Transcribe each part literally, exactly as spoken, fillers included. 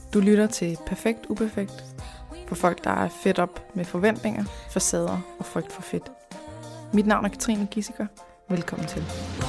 Du lytter til Perfekt Uperfekt for folk, der er fedt op med forventninger, facader og frygt for fedt. Mit navn er Katrine Gissiker. Velkommen til.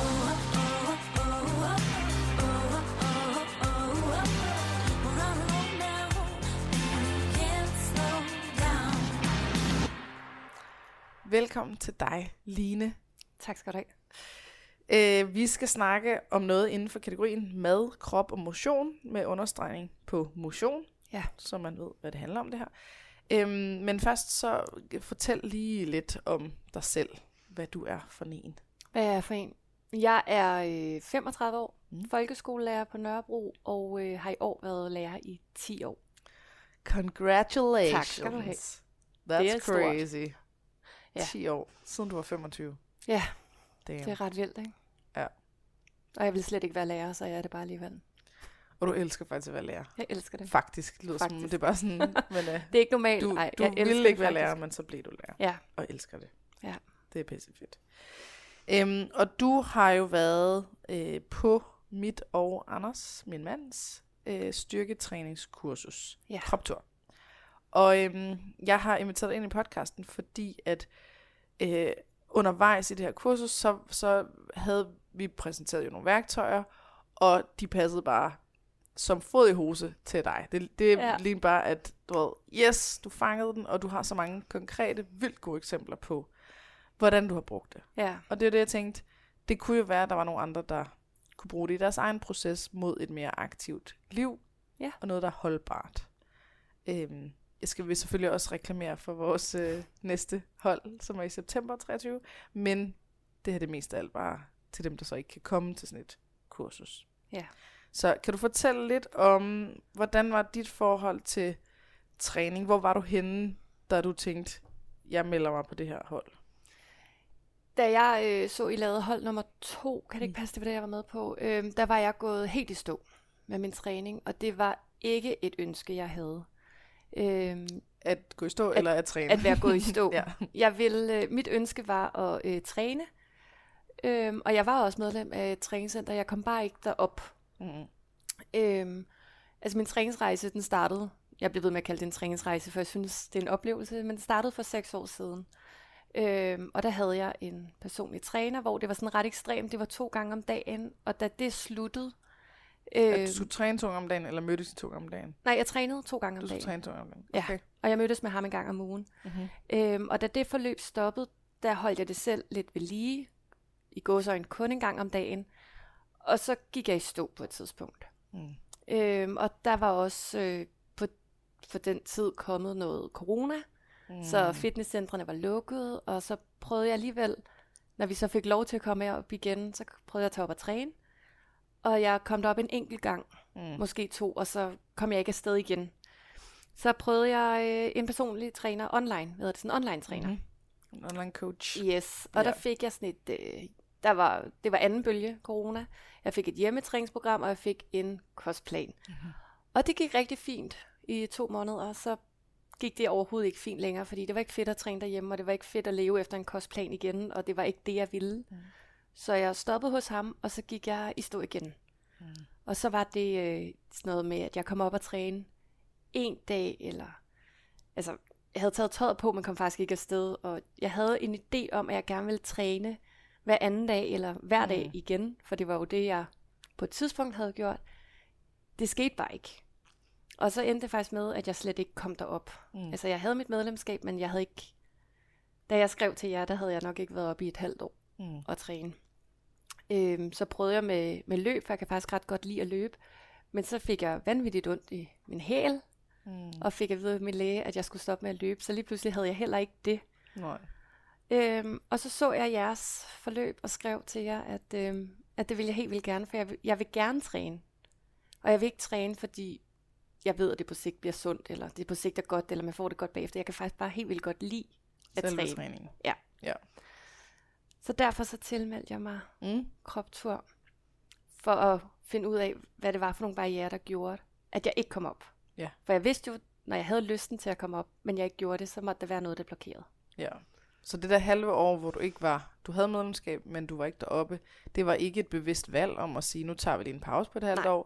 Velkommen til dig, Line. Tak skal du have. Øh, vi skal snakke om noget inden for kategorien mad, krop og motion, med understregning på motion, Ja. så man ved, hvad det handler om det her. Øhm, men først så fortæl lige lidt om dig selv, hvad du er for en. Hvad er jeg for en? Jeg er øh, femogtredive år, Mm. folkeskolelærer på Nørrebro, og øh, har i år været lærer i ti år. Congratulations. Tak skal du have. That's Det er stort. crazy. Ja. ti år, siden du var femogtyve. Ja, Damn. det er ret vildt, ikke? Ja. Og jeg vil slet ikke være lærer, så jeg er det bare alligevel. Og du elsker faktisk at være lærer. Jeg elsker det. Faktisk, det lyder som, Faktisk. det er bare sådan, men uh, Det er ikke normalt. du, Ej, du jeg elsker ville det ikke være faktisk. lærer, men så blev du lærer. Ja, Og elsker det. Ja. Det er pissefedt. Øhm, og du har jo været øh, på mit og Anders, min mands, øh, styrketræningskursus. Ja. Kroptur. Og øhm, jeg har inviteret dig ind i podcasten, fordi at øh, undervejs i det her kursus, så, så havde vi præsenteret jo nogle værktøjer, og de passede bare som fod i hose til dig. Det, det Ja. ligner bare, at du ved, yes, du fangede den, og du har så mange konkrete, vildt gode eksempler på, hvordan du har brugt det. ja, Og det er det, jeg tænkte, det kunne jo være, at der var nogle andre, der kunne bruge det i deres egen proces mod et mere aktivt liv, Ja. og noget, der er holdbart. Øhm, jeg skal vi selvfølgelig også reklamere for vores øh, næste hold, som er i september treogtyve, men det her er det mest af alt bare til dem, der så ikke kan komme til sådan et kursus. ja. Så kan du fortælle lidt om, hvordan var dit forhold til træning? Hvor var du henne, da du tænkte, jeg melder mig på det her hold? Da jeg øh, så, I lavede hold nummer to, kan det ikke passe, det var det, jeg var med på, øh, der var jeg gået helt i stå med min træning, og det var ikke et ønske, jeg havde. Øh, At gå i stå, eller at træne? at være gået i stå. Ja. Jeg ville, øh, mit ønske var at øh, træne, øhm, og jeg var også medlem af et træningscenter. Jeg kom bare ikke derop. Mm. Øhm, altså min træningsrejse, den startede, jeg blev ved med at kalde det en træningsrejse, for jeg synes, det er en oplevelse, men den startede for seks år siden. Øhm, og der havde jeg en personlig træner, hvor det var sådan ret ekstremt. Det var to gange om dagen, og da det sluttede... At Øh, du skulle træne to gange om dagen, eller mødtes I to gange om dagen? nej, jeg trænede to gange om Du skulle dagen. træne to gange om dagen? Ja. Okay. Og jeg mødtes med ham en gang om ugen. Mm-hmm. Øhm, og da det forløb stoppede, der holdt jeg det selv lidt ved lige, i gåseøjne kun en gang om dagen, og så gik jeg i stå på et tidspunkt. Mm. Øhm, og der var også øh, på, på den tid kommet noget corona, Mm. så fitnesscentrene var lukket, og så prøvede jeg alligevel, når vi så fik lov til at komme op igen, så prøvede jeg at tage op og træne, og jeg kom derop en enkelt gang, Mm. måske to, og så kom jeg ikke afsted igen. Så prøvede jeg øh, en personlig træner online, hvad hedder det, sådan en online træner. Mm-hmm. En online coach. Yes, og Ja. der fik jeg sådan et, øh, der var, det var anden bølge corona. Jeg fik et hjemmetræningsprogram, og jeg fik en kostplan. Mm-hmm. Og det gik rigtig fint i to måneder, og så gik det overhovedet ikke fint længere, fordi det var ikke fedt at træne derhjemme, og det var ikke fedt at leve efter en kostplan igen, og det var ikke det, jeg ville. Mm. Så jeg stoppede hos ham, og så gik jeg i stå igen. Mm. Og så var det øh, sådan noget med, at jeg kom op og træne en dag, eller... Altså, jeg havde taget tøjet på, men kom faktisk ikke afsted, og jeg havde en idé om, at jeg gerne ville træne hver anden dag, eller hver dag Mm. igen, for det var jo det, jeg på et tidspunkt havde gjort. Det skete bare ikke. Og så endte det faktisk med, at jeg slet ikke kom derop. Mm. Altså, jeg havde mit medlemskab, men jeg havde ikke... Da jeg skrev til jer, der havde jeg nok ikke været oppe i et halvt år Mm. at træne. Øhm, så prøvede jeg med, med løb, for jeg kan faktisk ret godt lide at løbe. Men så fik jeg vanvittigt ondt i min hæl, Mm. og fik at vide af min læge, at jeg skulle stoppe med at løbe. Så lige pludselig havde jeg heller ikke det. Nej. Øhm, og så så jeg jeres forløb og skrev til jer, at, øhm, at det ville jeg helt vildt gerne, for jeg vil, jeg vil gerne træne. Og jeg vil ikke træne, fordi jeg ved, at det på sigt bliver sundt, eller det på sigt er godt, eller man får det godt bagefter. Jeg kan faktisk bare helt vildt godt lide at Selve træne. træningen. Ja. Ja. Så derfor så tilmeldte jeg mig Mm. kroptur, for at finde ud af, hvad det var for nogle barrierer, der gjorde, at jeg ikke kom op. Ja. For jeg vidste jo, når jeg havde lysten til at komme op, men jeg ikke gjorde det, så måtte der være noget, der blokerede. Ja. Så det der halve år, hvor du ikke var, du havde medlemskab, men du var ikke deroppe, det var ikke et bevidst valg om at sige, nu tager vi lige en pause på et halvt Nej. år.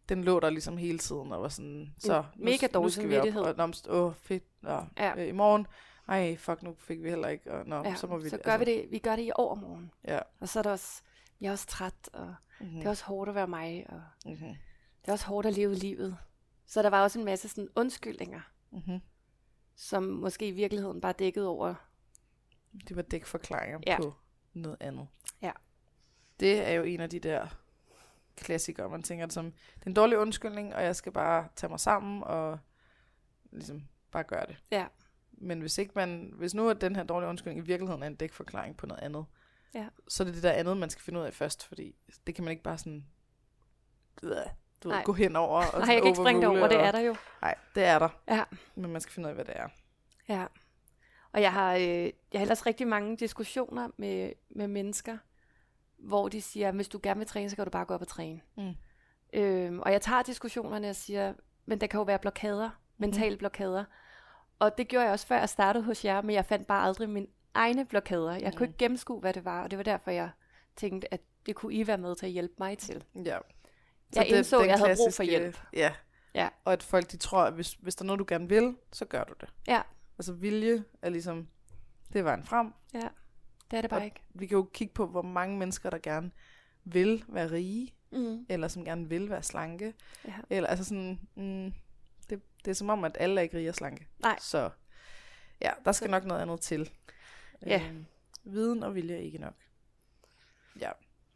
den lå der ligesom hele tiden, og var sådan, så nu, mega dårlig nu skal vi op, samvittighed. og nærmest, åh fedt, og Ja. øh, i morgen, ej fuck, nu fik vi heller ikke, og nå, Ja, så må vi... så gør vi det, vi gør det i overmorgen. Ja. Og så er det også, jeg er også træt, og Mm-hmm. det er også hårdt at være mig, og Mm-hmm. det er også hårdt at leve livet. Så der var også en masse sådan undskyldninger, Mm-hmm. som måske i virkeligheden bare dækkede over. Det var dækforklaringer Ja. på noget andet. Ja. Det er jo en af de der klassikere, man tænker det som, det er en dårlig undskyldning, og jeg skal bare tage mig sammen, og ligesom bare gøre det. Ja. Men hvis ikke man, hvis nu er den her dårlige undskyldning i virkeligheden er en dækforklaring på noget andet, Ja. så er det det der andet, man skal finde ud af først, fordi det kan man ikke bare sådan, du ved, Nej. gå hen over. Og Nej, jeg kan ikke springe det over, det er der jo. Nej, det er der. Ja. Men man skal finde ud af, hvad det er. Ja. Og jeg har, øh, jeg har ellers rigtig mange diskussioner med, med mennesker, hvor de siger, hvis du gerne vil træne, så kan du bare gå op og træne. Mm. Øhm, og jeg tager diskussionerne og siger, men der kan jo være blokader, mentale blokader. Og det gjorde jeg også før jeg startede hos jer, men jeg fandt bare aldrig mine egne blokader. Jeg Mm. kunne ikke gennemskue, hvad det var, og det var derfor, jeg tænkte, at det kunne I være med til at hjælpe mig til. Ja. Jeg indså, den jeg havde brug for klassiske- hjælp. Ja. Ja. Og at folk, de tror, at hvis, hvis der er noget, du gerne vil, så gør du det. Ja, Altså vilje er ligesom, det er vejen frem. ja. Det er det bare Og ikke. vi kan jo kigge på, hvor mange mennesker, der gerne vil være rige, Mm. eller som gerne vil være slanke. Ja. Eller altså sådan, mm, det, det er som om, at alle er ikke rige og slanke. Nej. Så ja, der skal Så- nok noget andet til. Ja. Øhm, viden og vilje er ikke nok. Ja.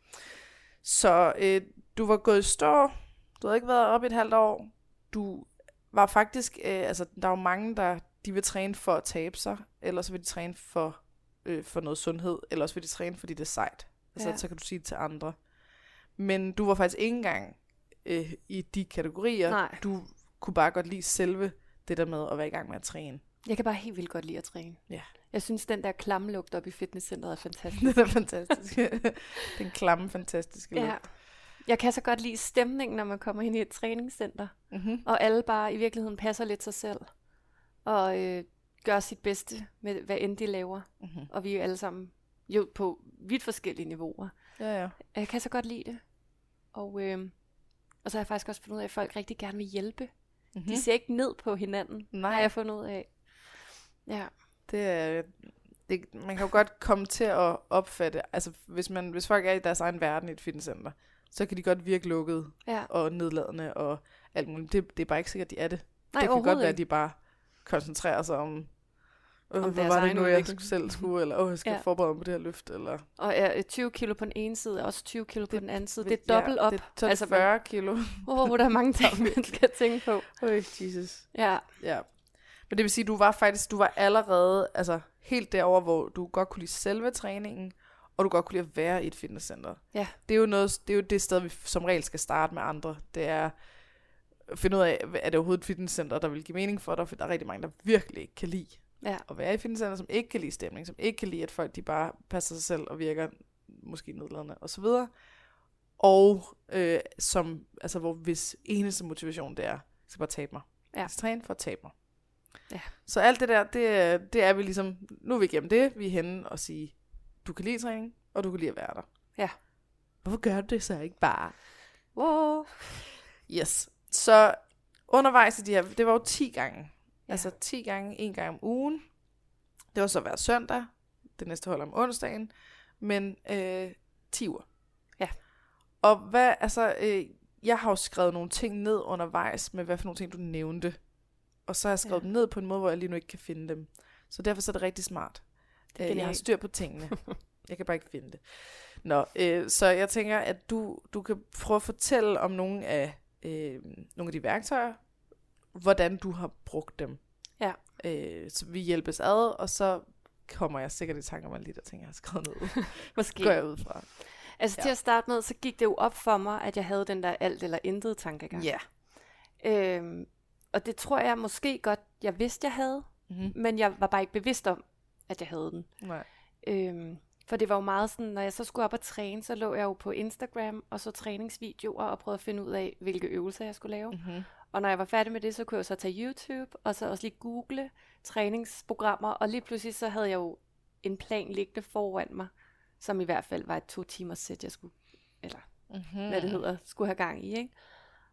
Så øh, du var gået i stå. Du havde ikke været oppe i et halvt år. Du var faktisk, øh, altså der er jo mange, der de vil træne for at tabe sig, eller så vil de træne for, øh, for noget sundhed, eller også vil de træne, fordi det er sejt. Altså, Ja. så kan du sige det til andre. Men du var faktisk ikke engang øh, i de kategorier. Nej. Du kunne bare godt lide selve det der med at være i gang med at træne. Jeg kan bare helt vildt godt lide at træne. Ja. Jeg synes, den der klamme lugt op i fitnesscenteret er fantastisk. Det er fantastisk. Den klamme, fantastiske lugt. Ja. Jeg kan så godt lide stemningen, når man kommer ind i et træningscenter, Mm-hmm. og alle bare i virkeligheden passer lidt sig selv, og øh, gør sit bedste med, hvad end de laver. Mm-hmm. Og vi er jo alle sammen jo på vidt forskellige niveauer. Ja, ja. Jeg kan så godt lide det. Og, øh, og så har jeg faktisk også fundet ud af, at folk rigtig gerne vil hjælpe. Mm-hmm. De ser ikke ned på hinanden, Nej. har jeg fundet ud af. Ja, Det er, det, man kan jo godt komme til at opfatte, altså hvis, man, hvis folk er i deres egen verden i et fitnesscenter, så kan de godt virke lukket ja. og nedladende og alt muligt. Det, det er bare ikke sikkert, de er det. Nej, det kan godt overhovedet være, at ikke. de bare koncentrerer sig om, øh, Om hvad deres var det egen nu, jeg udvikling. selv skulle, eller åh, jeg skal Ja. ja. forberede mig på det her løft, eller... Og er tyve kilo på den ene side, og også tyve kilo på den anden side. Det er Ja, dobbelt op. Det, så er det Altså, fyrre kilo. Åh, oh, der er mange ting, man skal tænke på. Øj, Jesus. Ja, Ja. Men det vil sige, du var faktisk, du var allerede altså, helt derover, hvor du godt kunne lide selve træningen, og du godt kunne lide at være i et fitnesscenter. Ja. Det er jo, noget, det, er jo det sted, vi som regel skal starte med andre. Det er at finde ud af, er det overhovedet et fitnesscenter, der vil give mening for dig, for der er rigtig mange, der virkelig ikke kan lide ja, at være i et fitnesscenter, som ikke kan lide stemning, som ikke kan lide, at folk de bare passer sig selv og virker måske nedladende osv. Og øh, som, altså, hvor hvis eneste motivation det er, jeg skal bare tabe mig. Ja. Jeg skal træne for at tabe mig. Ja. Så alt det der, det, det er vi ligesom, nu er vi igennem det, vi er henne og sige, du kan lide træning, og du kan lide at være der. Ja. Hvorfor gør du det så ikke bare? wow. Yes. Så undervejs i de her, det var jo ti gange. Ja. Altså ti gange, en gang om ugen. Det var så hver søndag. Det næste hold om onsdagen. Men øh, ti uger. Ja. Og hvad, altså, øh, jeg har jo skrevet nogle ting ned undervejs, med hvad for nogle ting, du nævnte. Og så har jeg skrevet Ja. dem ned på en måde, hvor jeg lige nu ikke kan finde dem. Så derfor så er det rigtig smart. Det er Øh, jeg har genialt. styr på tingene. Jeg kan bare ikke finde det. Nå, øh, så jeg tænker, at du, du kan prøve at fortælle om nogle af, øh, nogle af de værktøjer, hvordan du har brugt dem. Ja. Øh, så vi hjælpes ad, og så kommer jeg sikkert i tanker mig lige der ting, jeg har skrevet ned. Måske. Går jeg ud fra. Altså til Ja. at starte med, så gik det jo op for mig, at jeg havde den der alt eller intet tankegang. Ja. Øhm, og det tror jeg måske godt, jeg vidste, jeg havde, Mm-hmm. men jeg var bare ikke bevidst om, at jeg havde den. Nej. Øhm, for det var jo meget sådan, når jeg så skulle op og træne, så lå jeg jo på Instagram og så træningsvideoer og prøvede at finde ud af, hvilke øvelser jeg skulle lave. Mm-hmm. Og når jeg var færdig med det, så kunne jeg jo så tage YouTube, og så også lige google træningsprogrammer, og lige pludselig så havde jeg jo en plan liggende foran mig, som i hvert fald var et to timers sæt, jeg skulle, eller Mm-hmm. hvad det hedder, skulle have gang i, ikke?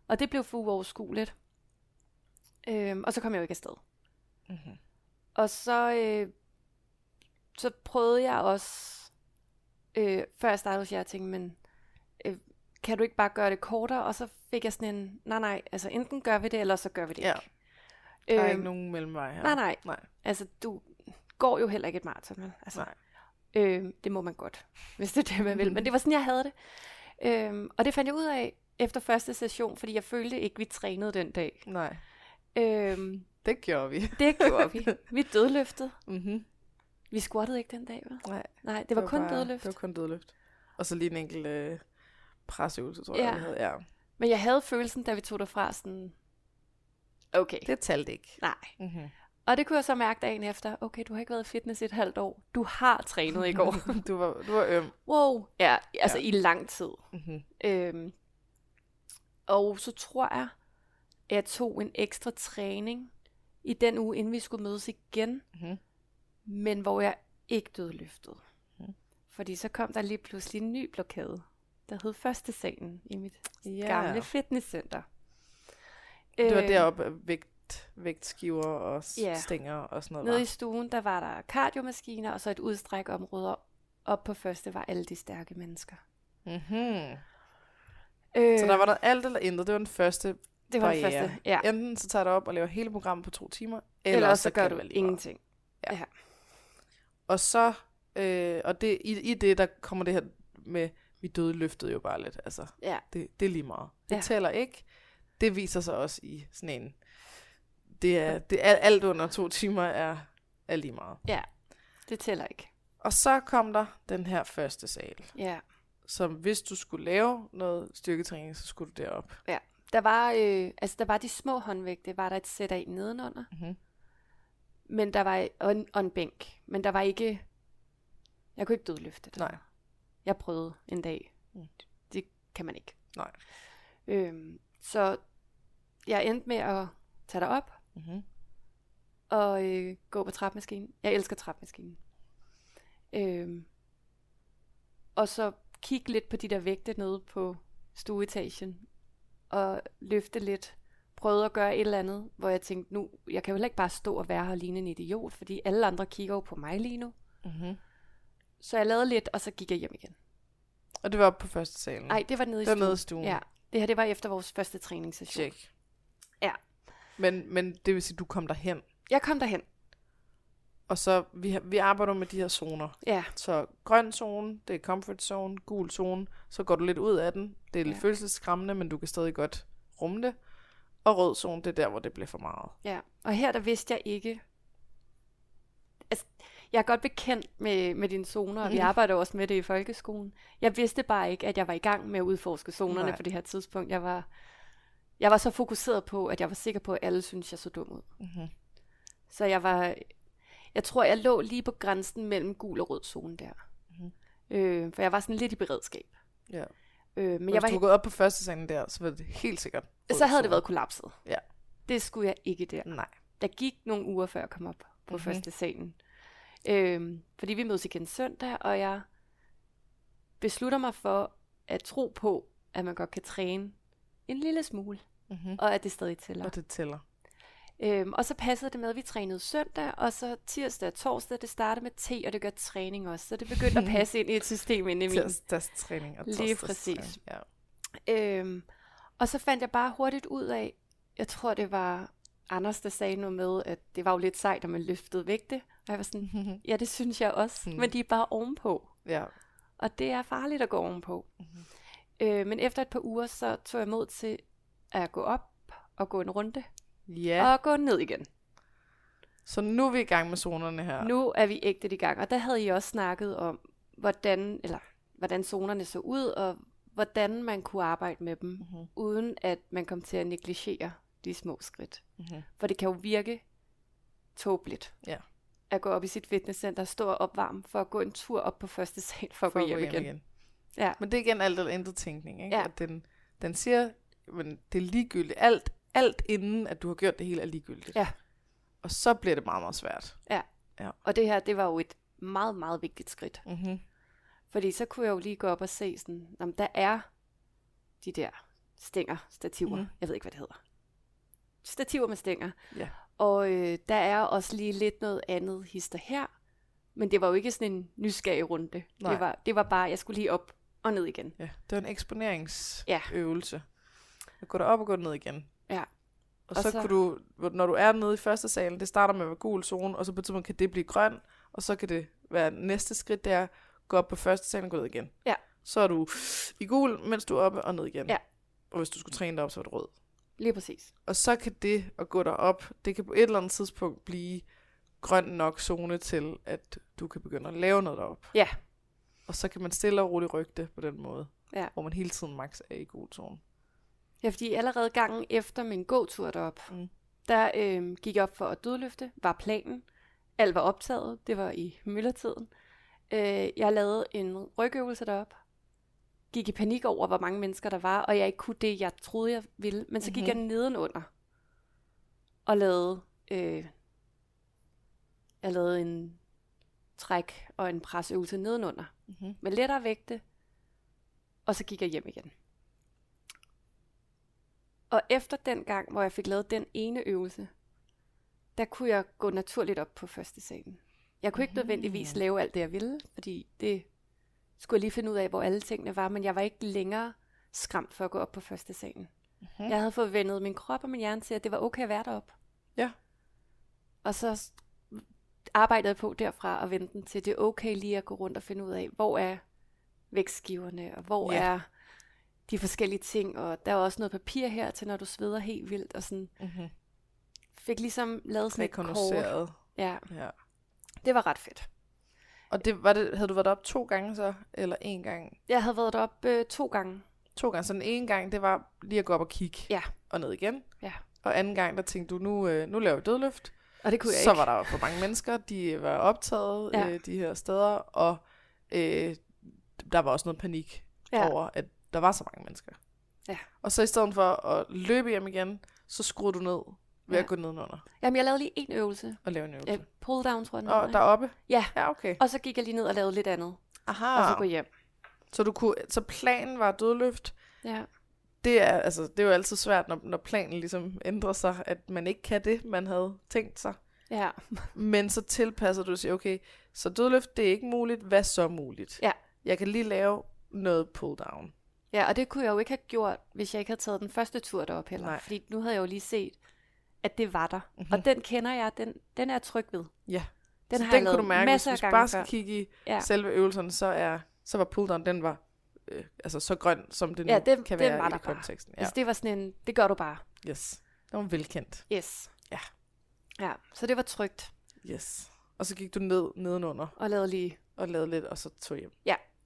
Og det blev for uoverskueligt. Øhm, og så kom jeg jo ikke afsted. Mm-hmm. Og så, øh, så prøvede jeg også, øh, før jeg startede hos jer, at tænke, men øh, kan du ikke bare gøre det kortere? Og så fik jeg sådan en, nej nej, altså enten gør vi det, eller så gør vi det Ja. ikke. Der er øhm, ikke nogen mellemvej her. Nej nej, nej. altså du går jo heller ikke et maraton, vel? Altså, nej. Øh, det må man godt, hvis det er det, man vil. Men det var sådan, jeg havde det. Øh, og det fandt jeg ud af efter første session, fordi jeg følte ikke, vi trænede den dag. Nej. Øh, Det gjorde vi. det gjorde vi. Vi dødløftede. Mm-hmm. Vi squattede ikke den dag, vel? Nej. Nej, det var, det var kun bare, dødløft. Det var kun dødløft. Og så lige en enkelt øh, presøvelse, tror Ja. jeg, vi havde. Ja. Men jeg havde følelsen, da vi tog derfra, sådan, okay. Det talte ikke. Nej. Mm-hmm. Og det kunne jeg så mærke dagen efter. Okay, du har ikke været i fitness i et halvt år. Du har trænet i går. du var, du var øm. Wow. Ja, altså Ja. i lang tid. Mm-hmm. Øhm, og så tror jeg, at jeg tog en ekstra træning i den uge, inden vi skulle mødes igen. Mm-hmm. Men hvor jeg ikke dødløftede. Mhm. Fordi så kom der lige pludselig en ny blokade, der hed første salen i mit Ja. gamle fitnesscenter. Det var Øh, deroppe af vægt, vægtskiver og s- Ja. stænger og sådan noget. Nede i var. stuen, der var der kardiomaskiner, og så et udstræk område. Op på første var alle de stærke mennesker. Mm-hmm. Øh, Så der var der alt eller intet. Det var den første det var barriere. det første, ja. Enten så tager du op og laver hele programmet på to timer, eller, Eller også så gør kan du det være lige meget. ingenting. Og så, øh, og det, i, i det, der kommer det her med, vi døde løftet jo bare lidt. Altså, Ja. det, det er lige meget. Det Ja. tæller ikke. Det viser sig også i sådan en, det er, det er alt under to timer er, er lige meget. Ja, det tæller ikke. Og så kom der den her første sal, Ja. som hvis du skulle lave noget styrketræning, så skulle du derop. Der var, øh, altså der var de små håndvægte, var der et sæt af nedenunder, Mm-hmm. men der var, og en, og en bænk, men der var ikke, jeg kunne ikke dødløfte det. Nej. Jeg prøvede en dag. Mm. Det kan man ikke. Nej. Øhm, så jeg endte med at tage dig op Mm-hmm. og øh, gå på trapmaskinen. Jeg elsker trapmaskinen. Øhm, og så kigge lidt på de der vægte nede på stueetagen og løfte lidt. Prøvede at gøre et eller andet, hvor jeg tænkte, nu, jeg kan jo heller ikke bare stå og være her og ligne en idiot, fordi alle andre kigger jo på mig lige nu. Mm-hmm. Så jeg lavede lidt, og så gik jeg hjem igen. Og det var oppe på første salen. Nej, det var nede i det var stuen. nede i stuen. Ja, det her det var efter vores første træningssession. Check. Ja. Men, men det vil sige, du kom derhen. Jeg kom derhen. Og så, vi, har- vi arbejder med de her zoner. Ja, Så grøn zone, det er comfort zone, gul zone, så går du lidt ud af den. Det er lidt Ja. følelsesskræmmende, men du kan stadig godt rumme det. Og rød zone, det er der, hvor det bliver for meget. ja. Og her der vidste jeg ikke. Altså, jeg er godt bekendt med, med dine zoner, og vi Mhm. arbejder også med det i folkeskolen. Jeg vidste bare ikke, at jeg var i gang med at udforske zonerne Nej. på det her tidspunkt. Jeg var, jeg var så fokuseret på, at jeg var sikker på, at alle synes jeg så dum ud. Mm-hmm. Så jeg var, jeg tror, jeg lå lige på grænsen mellem gul og rød zone der. Mhm. Øh, for jeg var sådan lidt i beredskab. Ja. Øh, men Men jeg hvis var, du var gået op på første salen der, så var det helt sikkert rød så havde det zone. været kollapset. Ja. Det skulle jeg ikke der. Nej. Der gik nogle uger, før jeg kom op på Mhm. mm-hmm. første salen. Øhm, fordi vi mødes igen søndag, og jeg beslutter mig for at tro på, at man godt kan træne en lille smule, Mm-hmm. og at det stadig tæller. Og det tæller. Øhm, og så passede det med, at vi trænede søndag, og så tirsdag og torsdag, det startede med te, og det gør træning også. Så det begyndte at passe ind i et system inde i min. Tirsdagstræning og Lige torsdagstræning. præcis. Ja. Øhm, og så fandt jeg bare hurtigt ud af, jeg tror det var Anders, der sagde noget med, at det var jo lidt sejt, at man løftede vægte. Og jeg var sådan, ja, det synes jeg også, Mm. men de er bare ovenpå. ja. Og det er farligt at gå ovenpå. Mhm. Øh, men efter et par uger, så tog jeg mod til at gå op og gå en runde, Ja. og gå ned igen. Så nu er vi i gang med zonerne her. Nu er vi ægte i gang, og der havde I også snakket om, hvordan, eller, hvordan zonerne så ud, og hvordan man kunne arbejde med dem, Mm-hmm. uden at man kom til at negligere de små skridt. Mm-hmm. For det kan jo virke tåbeligt. Ja. At gå op i sit fitnesscenter, stå og opvarme for at gå en tur op på første sal, for at For gå hjem, igen. igen. Ja. Men det er igen alt eller intet tænkning, ikke? Ja. At den, den siger, men det er ligegyldigt. Alt, alt inden, at du har gjort det hele, er ligegyldigt. Ja. Og så bliver det meget, meget svært. Og det her, det var jo et meget, meget vigtigt skridt. Mm-hmm. Fordi så kunne jeg jo lige gå op og se sådan, om der er de der stænger, stativer. Mm. Jeg ved ikke, hvad det hedder. Stativer med stænger. Ja. Og øh, der er også lige lidt noget andet hister her. Men det var jo ikke sådan en nysgerrig runde. Det var, det var bare, jeg skulle lige op og ned igen. Ja, det var en eksponeringsøvelse. Ja. Gå derop og gå ned igen. Ja. Og, Og så, så- kunne du, hvor- når du er nede i første salen, det starter med at være gul zone, og så på et tidspunkt kan det blive grøn, og så kan det være næste skridt, der gå op på første salen og gå ned igen. Ja. Så er du i gul, mens du er oppe og ned igen. Ja. Og hvis du skulle træne derop, så er du rød. Lige præcis. Og så kan det at gå derop, det kan på et eller andet tidspunkt blive grøn nok zone til, at du kan begynde at lave noget derop. Ja. Og så kan man stille og roligt rykke det på den måde, Ja. hvor man hele tiden max er i gul zone. Ja, fordi allerede gangen efter min gåtur derop, Mm. der øh, gik jeg op for at dødløfte, var planen. Alt var optaget, det var i myldretiden. Øh, jeg lavede en rygøvelse derop, gik i panik over, hvor mange mennesker der var, og jeg ikke kunne det, jeg troede, jeg ville. Men så gik Mhm. jeg nedenunder og lavede, øh, jeg lavede en træk og en presøvelse nedenunder Mm-hmm. med lettere vægte, og så gik jeg hjem igen. Og efter den gang, hvor jeg fik lavet den ene øvelse, der kunne jeg gå naturligt op på første salen. Jeg kunne ikke nødvendigvis lave alt det, jeg ville, fordi det skulle jeg lige finde ud af, hvor alle tingene var, men jeg var ikke længere skræmt for at gå op på første salen. Mm-hmm. Jeg havde fået vendet min krop og min hjerne til, at det var okay at være deroppe. Ja. Og så s- arbejdede jeg på derfra og vendte den til, det er okay lige at gå rundt og finde ud af, hvor er vækstskiverne, og hvor Ja. er de forskellige ting, og der er også noget papir her til, når du sveder helt vildt, og sådan Mm-hmm. fik ligesom lavet sådan et kort. Rekognosceret. Ja, Ja. det var ret fedt. Og det, var det, havde du været op to gange så, eller en gang? Jeg havde været deroppe øh, to gange. To gange. Så den ene gang, det var lige at gå op og kigge. Ja. Og ned igen. Ja. Og anden gang, der tænkte du, nu, øh, nu laver vi dødløft. Og det kunne jeg Så ikke. var der for mange mennesker, de var optaget, Ja. øh, de her steder, og øh, der var også noget panik Ja. over, at der var så mange mennesker. Ja. Og så i stedet for at løbe hjem igen, så skruede du ned ved Ja. at gå nedenunder Jamen, jeg lavede lige en øvelse. og lave en øvelse. Ja, pull down, tror jeg. den Og hedder, deroppe? Ja. Ja, okay. Og så gik jeg lige ned og lavede lidt andet. Aha. Og så gå hjem. Så, du kunne, så planen var dødløft. Ja. Det er, altså, det er jo altid svært, når, når planen ligesom ændrer sig, at man ikke kan det, man havde tænkt sig. Ja. Men så tilpasser du og siger, okay, så dødløft, det er ikke muligt. Hvad så muligt? Ja. Jeg kan lige lave noget pull down. Ja, og det kunne jeg jo ikke have gjort, hvis jeg ikke havde taget den første tur derop heller. Nej. Fordi nu havde jeg jo lige set, at det var der. Mhm. Mm-hmm. Og den kender jeg, den, den er jeg tryg ved. Ja. Den Så har den jeg lavet kunne du mærke, hvis masser du af gange bare skal før. kigge i Ja. selve øvelserne, så, er, så var pull down, den var øh, altså så grøn, som det nu Ja, den- kan den være var i der bare. konteksten. Ja. Altså det var sådan en, det gør du bare. Yes. Det var velkendt. Yes. Ja. Ja, så det var trygt. Yes. Og så gik du ned nedenunder Og lavede lige. og lavede lidt, og så tog hjem.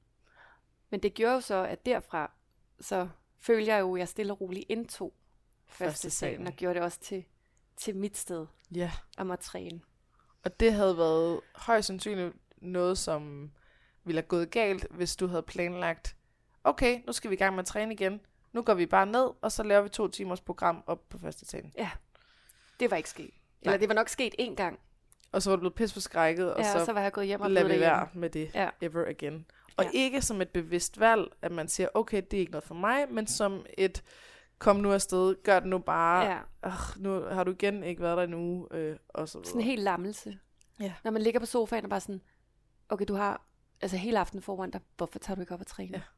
Men det gjorde jo så, at derfra, så følte jeg jo, at jeg stille og roligt indtog første Første salen, salen. og gjorde det også til, til mit sted Ja. om at træne. Og det havde været højst sandsynligt noget, som ville have gået galt, hvis du havde planlagt, okay, nu skal vi i gang med at træne igen. Nu går vi bare ned, og så laver vi to timers program op på første salen. Det var ikke sket. Eller Nej. det var nok sket én gang, Og så var du blevet pisforskrækket, og ja, så, og så var jeg gået hjem og lader blevet vi derhjemme. være med det Ja. ever again. Og Ja. ikke som et bevidst valg, at man siger, okay, det er ikke noget for mig, men som et, kom nu afsted, gør det nu bare, Ja, øh, nu har du igen ikke været der en uge, øh, og så videre. sådan en helt lammelse. Ja. Når man ligger på sofaen og bare sådan, okay, du har altså hele aftenen foran dig, hvorfor tager du ikke op og træne? Ja.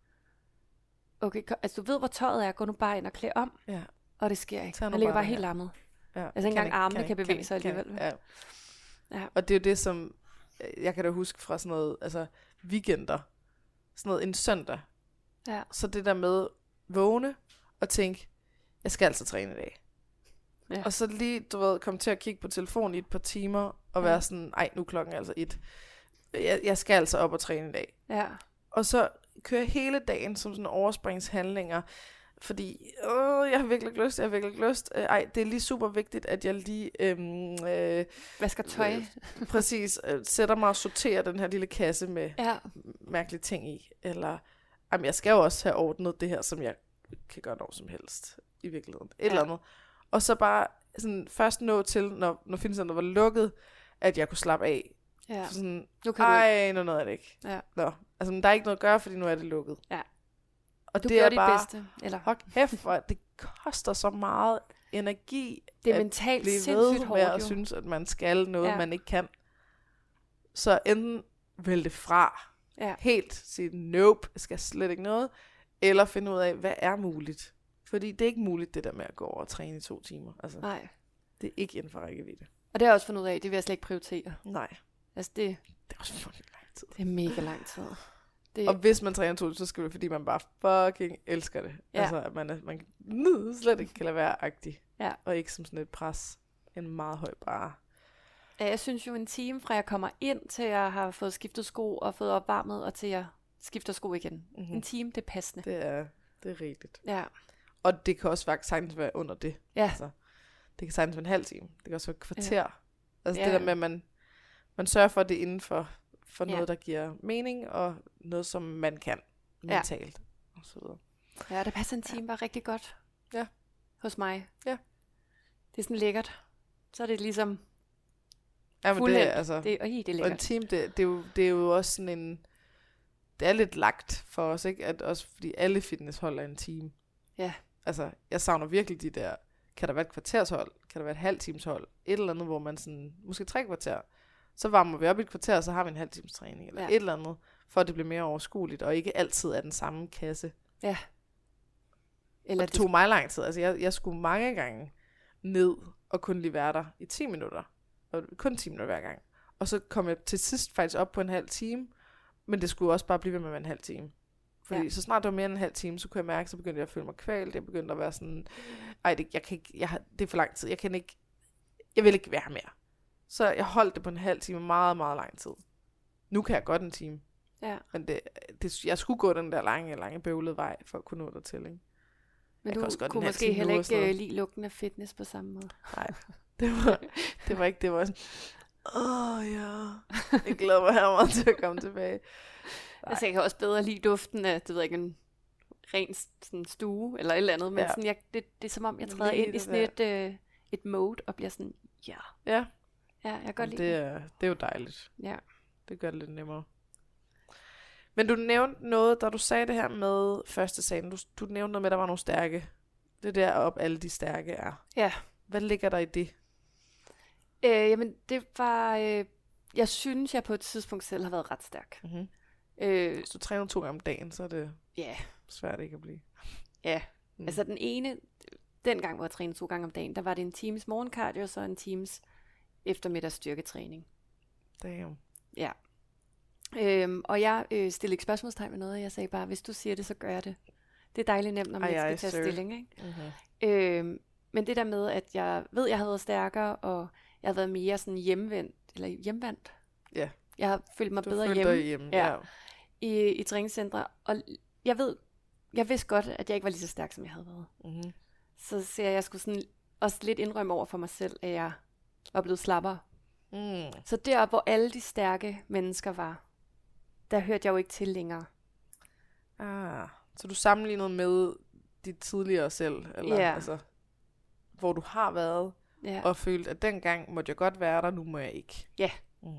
Okay, ko- altså du ved, hvor tøjet er, gå nu bare ind og klæd om, Ja. og det sker ikke. Tag nu Man ligger bare bare det helt her. lammet. Ja. Altså, ikke engang ikke, armene ikke, kan bevæge ikke, sig kan alligevel. ikke. Ja. Ja. Og det er jo det, som jeg kan da huske fra sådan noget, altså weekender, sådan noget en søndag. Ja. Så det der med vågne og tænke, jeg skal altså træne i dag. Ja. Og så lige, du ved, komme til at kigge på telefonen i et par timer, og Ja. være sådan, ej, nu er klokken altså et. Jeg, jeg skal altså op og træne i dag. Ja. Og så køre hele dagen som sådan overspringshandlinger, fordi, åh, jeg har virkelig ikke lyst, jeg har virkelig ikke lyst. Øh, ej, det er lige super vigtigt, at jeg lige, øhm, øh, Vasker tøj. Øh, præcis, øh, sætter mig og sorterer den her lille kasse med Ja. mærkelige ting i. Eller, jamen, jeg skal jo også have ordnet det her, som jeg kan gøre når som helst, i virkeligheden. Et Ja. eller andet. Og så bare sådan, først nå til, når, når fitnesscenteret var lukket, at jeg kunne slappe af. Ja. Så sådan, Nu kan du ikke. ej, nu nåede jeg det ikke. Ja. Nå, altså, men der er ikke noget at gøre, fordi nu er det lukket. Ja. Og du det er gjorde dit bare, bedste. Eller? hold kæft, hvor det koster så meget energi, Det er at mentalt blive sindssygt ved hårdt, med at jo. synes, at man skal noget, Ja. man ikke kan. Så enten vælge det fra, Ja. helt sige, nope, jeg skal slet ikke noget, eller finde ud af, hvad er muligt. Fordi det er ikke muligt, det der med at gå over og træne i to timer. Altså, Nej. det er ikke inden for rækkevidde. Og det har jeg også fundet ud af, det vil jeg slet ikke prioritere. Nej, Altså, det, det er også fucking lang tid. det er mega lang tid. Det, Og hvis man træner to timer, så skal det, fordi man bare fucking elsker det. Ja. Altså, at man, er, man kan, slet ikke kan lade være agtig. Ja. Og ikke som sådan et pres. En meget høj bare. Ja, jeg synes jo en time fra jeg kommer ind, til jeg har fået skiftet sko og fået opvarmet, og til jeg skifter sko igen. Mm-hmm. En time, det er passende. Det er, det er rigtigt. Ja. Og det kan også faktisk sagtens være under det. Ja. Altså, det kan sagtens være en halv time. Det kan også være et kvarter. Ja. Altså Ja. det der med, at man, man sørger for, at det er inden for, for Ja. noget, der giver mening, og noget, som man kan mentalt. Og så videre. Ja, der passer en time bare rigtig godt. Ja. Hos mig. Ja. Det er sådan lækkert. Så er det ligesom Ja, men det, fuldendt. er, altså, Det, og i, det er og en lækkert. team, det, det, er jo, det er jo også sådan en... Det er lidt lagt for os, ikke? At også fordi alle fitnesshold er en team. Ja. Altså, jeg savner virkelig de der... Kan der være et kvartershold? Kan der være et halvt times hold? Et eller andet, hvor man sådan... Måske tre kvarter. Så varmer vi op i et kvarter, og så har vi en halv times træning. Eller Ja. et eller andet. For at det bliver mere overskueligt, og ikke altid er den samme kasse. Ja. Eller Eller det tog mig lang tid. Altså, jeg, jeg skulle mange gange ned og kun lige være der i ti minutter. Og kun ti minutter hver gang. Og så kom jeg til sidst faktisk op på en halv time. Men det skulle også bare blive ved med at være en halv time. Fordi Ja. ja. så snart det var mere end en halv time, så kunne jeg mærke, så begyndte jeg at føle mig kvalt. Jeg begyndte at være sådan, ej, det, jeg kan ikke, jeg har, det er for lang tid. Jeg kan ikke, jeg vil ikke være her mere. Så jeg holdt det på en halv time meget, meget lang tid. Nu kan jeg godt en time. Ja. Men det, det, jeg skulle gå den der lange, lange bøvlede vej, for at kunne nå dertil, ikke? Men Jeg du kan også godt en kunne halv måske time heller nu og sådan ikke noget. uh, lide lugten af fitness på samme måde. Nej, det var, det var ikke, det var sådan, åh oh, ja, jeg glæder mig her meget til at komme tilbage. Altså, jeg kan også bedre lide duften af, det ved jeg ikke, en ren sådan, stue eller et eller andet, men Ja. sådan, jeg, det, det er som om, jeg Men træder lige ind i det sådan et, øh, et mode og bliver sådan, ja, Ja, ja, jeg kan godt lide det det. er, det er jo dejligt. Ja. Det gør det lidt nemmere. Men du nævnte noget, da du sagde det her med første sagen. Du, du nævnte noget med, at der var nogle stærke. Det er deroppe, alle de stærke er. Ja. Hvad ligger der i det? Øh, jamen, det var, øh, jeg synes, jeg på et tidspunkt selv har været ret stærk. Mm-hmm. Øh, Hvis du træner to gange om dagen, så er det ja, svært ikke at blive. ja. Mm. Altså den ene, den gang, hvor jeg trænede to gange om dagen, der var det en times morgencardio, og så en times eftermiddags styrketræning. Damn. Ja. Øhm, og jeg øh, stillede ikke spørgsmålstegn med noget, og jeg sagde bare, hvis du siger det, så gør jeg det. Det er dejligt nemt, når man Ej, ikke ej, skal tage sir. stilling, ikke? Mm-hmm. Øhm, men det der med, at jeg ved, at jeg havde været stærkere, og jeg har været mere sådan hjemvendt, eller hjemvendt. Ja. Jeg har følt mig Du bedre følte hjemme dig hjemme. Ja. Ja. i, i træningscentre, og jeg ved, jeg vidste godt, at jeg ikke var lige så stærk, som jeg havde været. Mm-hmm. Så ser jeg, jeg skulle sådan også lidt indrømme over for mig selv, at jeg var blevet slappere. Mm. Så der, hvor alle de stærke mennesker var, der hørte jeg jo ikke til længere. Ah. Så du sammenlignede med dit tidligere selv? Eller, Ja. altså, hvor du har været, Ja. og følt, at dengang måtte jeg godt være der, nu må jeg ikke. Ja. Mm.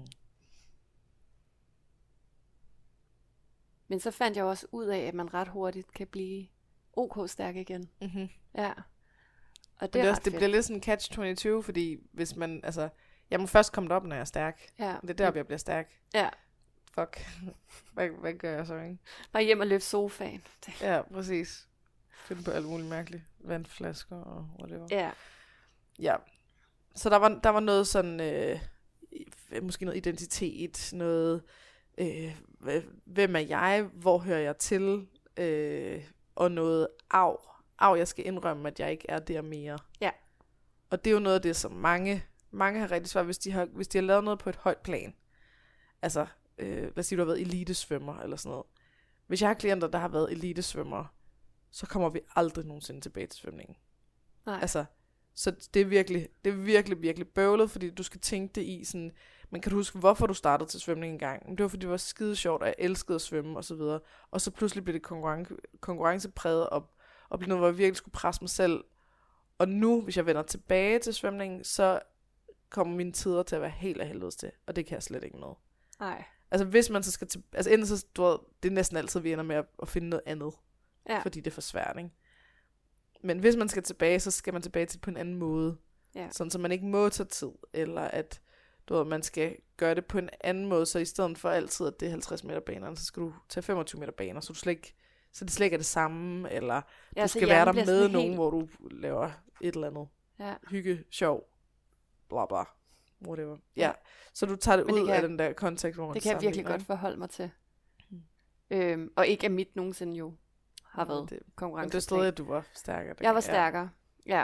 Men så fandt jeg også ud af, at man ret hurtigt kan blive ok stærk igen. Mm-hmm. Ja. Og Det, det er det, ret også, det fedt. bliver lidt sådan catch toogtyve, fordi hvis man, altså, jeg må først komme op, når jeg er stærk. Ja. Det er deroppe, jeg bliver stærk. Ja. Fuck. hvad, hvad gør jeg så, ikke? Bare hjem og løfte sofaen. Det. Ja, præcis. Finde på alt muligt mærkeligt. Vandflasker og whatever. Ja. Ja. Så der var, der var noget sådan, øh, måske noget identitet, noget, øh, hvem er jeg, hvor hører jeg til, øh, og noget af, af, jeg skal indrømme, at jeg ikke er der mere. Ja. Og det er jo noget af det, som mange, mange har rigtig svært, hvis de har, hvis de har lavet noget på et højt plan. Altså, øh, lad os sige, du har været elitesvømmer eller sådan noget. Hvis jeg har klienter, der har været elitesvømmere, så kommer vi aldrig nogensinde tilbage til svømningen. Nej. Altså, så det er virkelig, det er virkelig, virkelig bøvlet, fordi du skal tænke det i sådan, men kan du huske, hvorfor du startede til svømning engang? Det var, fordi det var skide sjovt, og jeg elskede at svømme, og så videre. Og så pludselig blev det konkurrence, konkurrencepræget, og, og blev noget, hvor jeg virkelig skulle presse mig selv. Og nu, hvis jeg vender tilbage til svømningen, så kommer mine tider til at være helt af helvedes til, og det kan jeg slet ikke med. Nej. Altså, hvis man så skal til, altså enten så, du ved, det er næsten altid, vi ender med at, at finde noget andet. Ja. fordi det er for svært, ikke? Men hvis man skal tilbage, så skal man tilbage til på en anden måde. Ja. Sådan, så man ikke må tage tid, eller at du ved, man skal gøre det på en anden måde, så i stedet for altid, at det er halvtreds meter baner, så skal du tage femogtyve meter baner, så, du slet ikke, så det slet ikke er det samme, eller Ja, du så skal være der hjernen bliver med sådan nogen, helt- hvor du laver et eller andet Ja. hygge, sjov, bla bla, whatever. Ja, Ja. så du tager det Men det ud kan af jeg- den der kontekst, hvor man Det kan jeg virkelig sammenligner, godt forholde mig til. Mm. Øhm, og ikke at mit nogensinde jo har ikke? været Det, men det er konkurrence. stadig, at du var stærkere. Jeg var Ja. stærkere. Ja.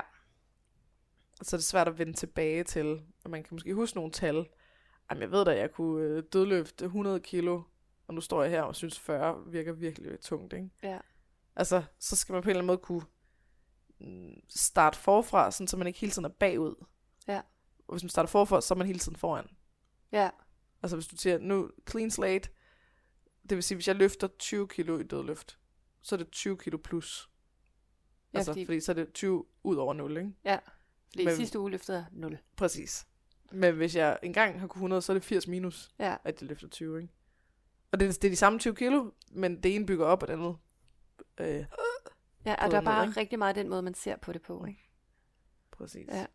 Så er det svært at vende tilbage til, og man kan måske huske nogle tal. Jamen, jeg ved da, at jeg kunne øh, dødløfte hundrede kilo, og nu står jeg her og synes fyrre virker virkelig tungt, ikke? Ja. Altså, så skal man på en eller anden måde kunne mm, starte forfra, sådan, så man ikke hele tiden er bagud. Ja. Og hvis man starter forfra, så er man hele tiden foran. Ja. Altså, hvis du siger, nu clean slate, det vil sige, hvis jeg løfter tyve kilo i dødløft, så er det tyve kilo plus. Ja, Altså, fordi, fordi så er det tyve ud over nul, ikke? ja, fordi Men- sidste uge løftede jeg nul. Præcis. Men hvis jeg engang har kunnet hundrede, så er det firs minus, Ja. at jeg løfter tyve, ikke? Og det, er- det er de samme tyve kilo, men det ene bygger op, og det andet... Øh, Ja, og på der er den måde, bare ikke? rigtig meget den måde, man ser på det på, ikke? præcis. Ja.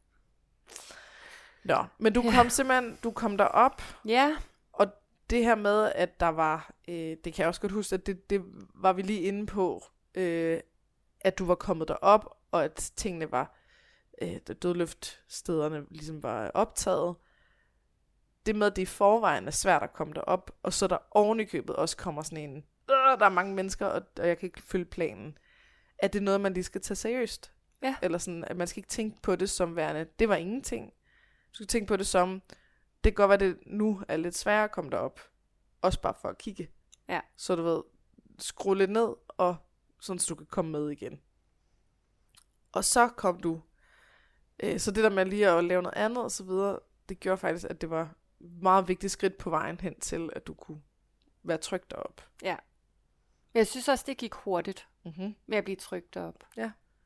Nå, men du Ja. kom simpelthen, du kom derop, Ja, og det her med, at der var, øh, det kan jeg også godt huske, at det, det var vi lige inde på, øh, at du var kommet derop, og at tingene var, øh, dødløftstederne ligesom var optaget. Det med, at det i forvejen er svært at komme derop, og så der oven i købet også kommer sådan en, øh, der er mange mennesker, og, og jeg kan ikke følge planen. At det er noget, man lige skal tage seriøst. Ja. Eller sådan, at man skal ikke tænke på det som værende, det var ingenting. Du skal tænke på det som, det kan godt være, det nu er lidt sværere at komme derop. Også bare for at kigge. Ja. Så du ved, skru lidt ned, og sådan, så du kan komme med igen. Og så kom du, øh, så det der med lige at lave noget andet og så videre, det gjorde faktisk, at det var et meget vigtigt skridt på vejen hen til, at du kunne være trygt derop. ja. Men jeg synes også, det gik hurtigt Mm-hmm. med at blive trykt op. Ja.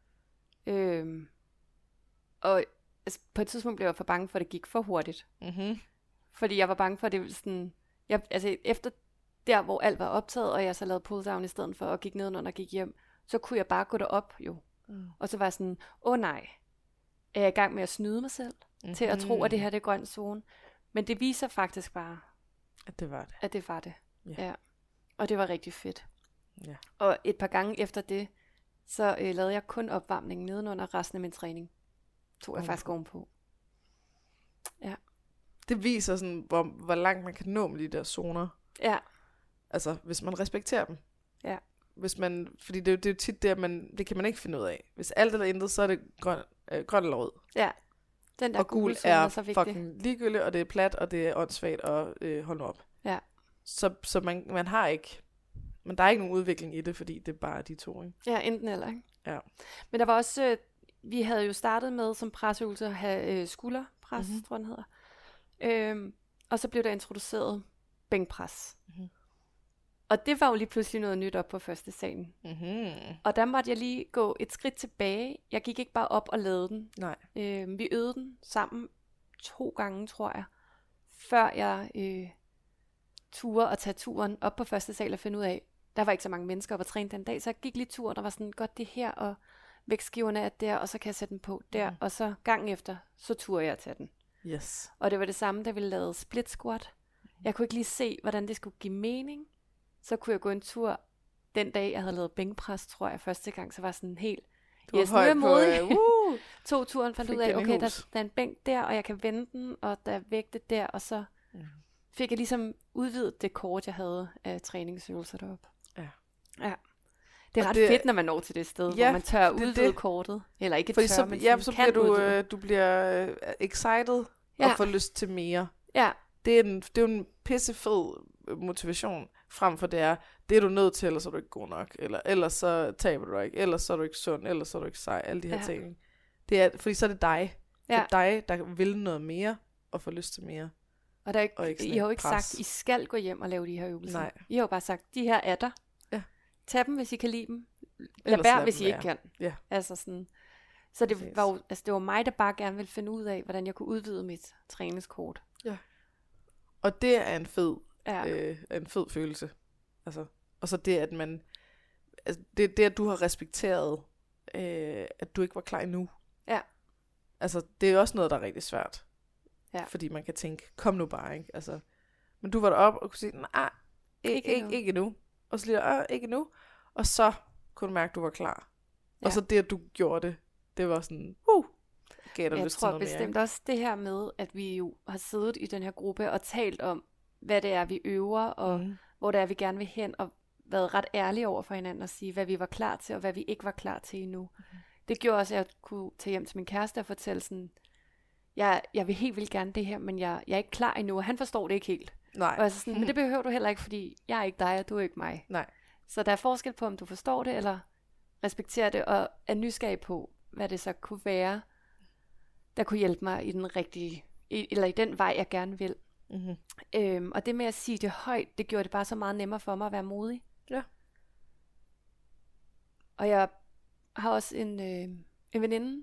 Øhm, og altså, på et tidspunkt blev jeg for bange for, at det gik for hurtigt. Mm-hmm. Fordi jeg var bange for, at det ville sådan... Jeg, altså efter der, hvor alt var optaget, og jeg så lavede pull-down i stedet for, og gik nedenunder og gik hjem, så kunne jeg bare gå derop jo. Mm. Og så var jeg sådan, åh oh, nej, er jeg i gang med at snyde mig selv, mm-hmm. til at tro, at det her det er grøn zone. Men det viser faktisk bare, At det var det. at det var det. Ja. Ja. Og det var rigtig fedt. Ja. Og et par gange efter det, så øh, lavede jeg kun opvarmning nedenunder resten af min træning. Tog jeg Ovenpå. faktisk ovenpå. Det viser sådan, hvor, hvor langt man kan nå med de der zoner. Ja, Altså, hvis man respekterer dem. Ja. Hvis man, fordi det, er jo- det er jo tit det, at man, det kan man ikke finde ud af. Hvis alt eller intet, så er det grøn, øh, grøn eller rød. ja. Den der Og gul gule zone er, er så vigtig. fucking ligegyldigt, og det er plat, og det er åndssvagt, og øh, hold nu op. Ja. Så, så man, man har ikke, men der er ikke nogen udvikling i det, fordi det er bare de to, ikke? Ja, enten eller, ikke? Ja. Men der var også, øh, vi havde jo startet med som presseøvelse at have øh, skulderpres, Mhm. mm-hmm. tror jeg, den hedder. Øhm, og så blev der introduceret bænkpres. Mhm. Og det var jo lige pludselig noget nyt op på første salen. Mm-hmm. Og der måtte jeg lige gå et skridt tilbage. Jeg gik ikke bare op og lavede den. Nej. Øh, vi øvede den sammen to gange, tror jeg, før jeg øh, turde at tage turen op på første sal og finde ud af, der var ikke så mange mennesker op at træne den dag, så jeg gik lige turen, der var sådan, godt det her, og vægtskiverne er der, og så kan jeg sætte den på der, Mhm. og så gang efter, så turde jeg at tage den. Yes. Og det var det samme, da vi lavede split squat. Jeg kunne ikke lige se, hvordan det skulle give mening. Så kunne jeg gå en tur den dag, jeg havde lavet bænkpres, tror jeg, første gang, så var jeg sådan helt, Du var yes, nu er højt jeg på, modig. øh, woo! Tog turen, fandt Fik ud af, den i okay, der, hus. der er en bænk der, og jeg kan vende den, og der er vægte der, og så Mm. fik jeg ligesom udvidet det kort, jeg havde af træningsøvelser deroppe. Ja. Ja. Det er Og ret det- fedt, når man når til det sted, Ja, hvor man tør at det er udvide det. kortet. Eller ikke Fordi tør, så, men ja, sådan så kan bliver du, udvide. øh, du bliver øh, excited Ja. og får lyst til mere. Ja, Det er, en, det er jo en pissefed motivation, frem for det er, det er du nødt til, ellers er du ikke god nok, eller ellers så taber du ikke, ellers så er du ikke sund, ellers så er du ikke sej, alle de her Ja. ting. Det er, fordi så er det dig. Det ja. er dig, der vil noget mere, og får lyst til mere. Og der er ikke, Og ikke sådan I har jo et ikke pres. sagt, I skal gå hjem og lave de her øvelser. Nej. I har jo bare sagt, de her er der. Ja. Tag dem, hvis I kan lide dem. Lad Ellers være, lad hvis dem I ikke være. kan. Ja. Altså sådan. Så det Præcis. var, jo, altså det var mig, der bare gerne ville finde ud af, hvordan jeg kunne udvide mit træningskort. Og det er en fed, Ja, øh, en fed følelse. Altså, og så det, at man, altså, det, det, at du har respekteret, øh, at du ikke var klar endnu. Ja. Altså, det er også noget, der er rigtig svært. Ja. Fordi man kan tænke, kom nu bare, ikke? Altså, men du var deroppe og kunne sige, nej, ikke, ikke, endnu. ikke endnu. Og så lige, ah, ikke endnu. Og så kunne du mærke, at du var klar. Ja. Og så det, at du gjorde det, det var sådan, uh, gav dig Jeg lyst til tror noget bestemt mere. også det her med, at vi jo har siddet i den her gruppe og talt om, hvad det er, vi øver, og Mm. hvor det er, vi gerne vil hen, og været ret ærlige over for hinanden og sige, hvad vi var klar til, og hvad vi ikke var klar til endnu. Mm. Det gjorde også, at jeg kunne tage hjem til min kæreste og fortælle sådan, jeg, jeg vil helt vildt gerne det her, men jeg, jeg er ikke klar endnu, og han forstår det ikke helt. Nej. Og jeg så sådan, men det behøver du heller ikke, fordi jeg er ikke dig, og du er ikke mig. Nej. Så der er forskel på, om du forstår det, eller respekterer det, og er nysgerrig på, hvad det så kunne være, der kunne hjælpe mig i den rigtige, i, eller i den vej, jeg gerne vil. Mm-hmm. Øhm, og det med at sige det højt, det gjorde det bare så meget nemmere for mig at være modig. Ja. Og jeg har også en, øh, en veninde,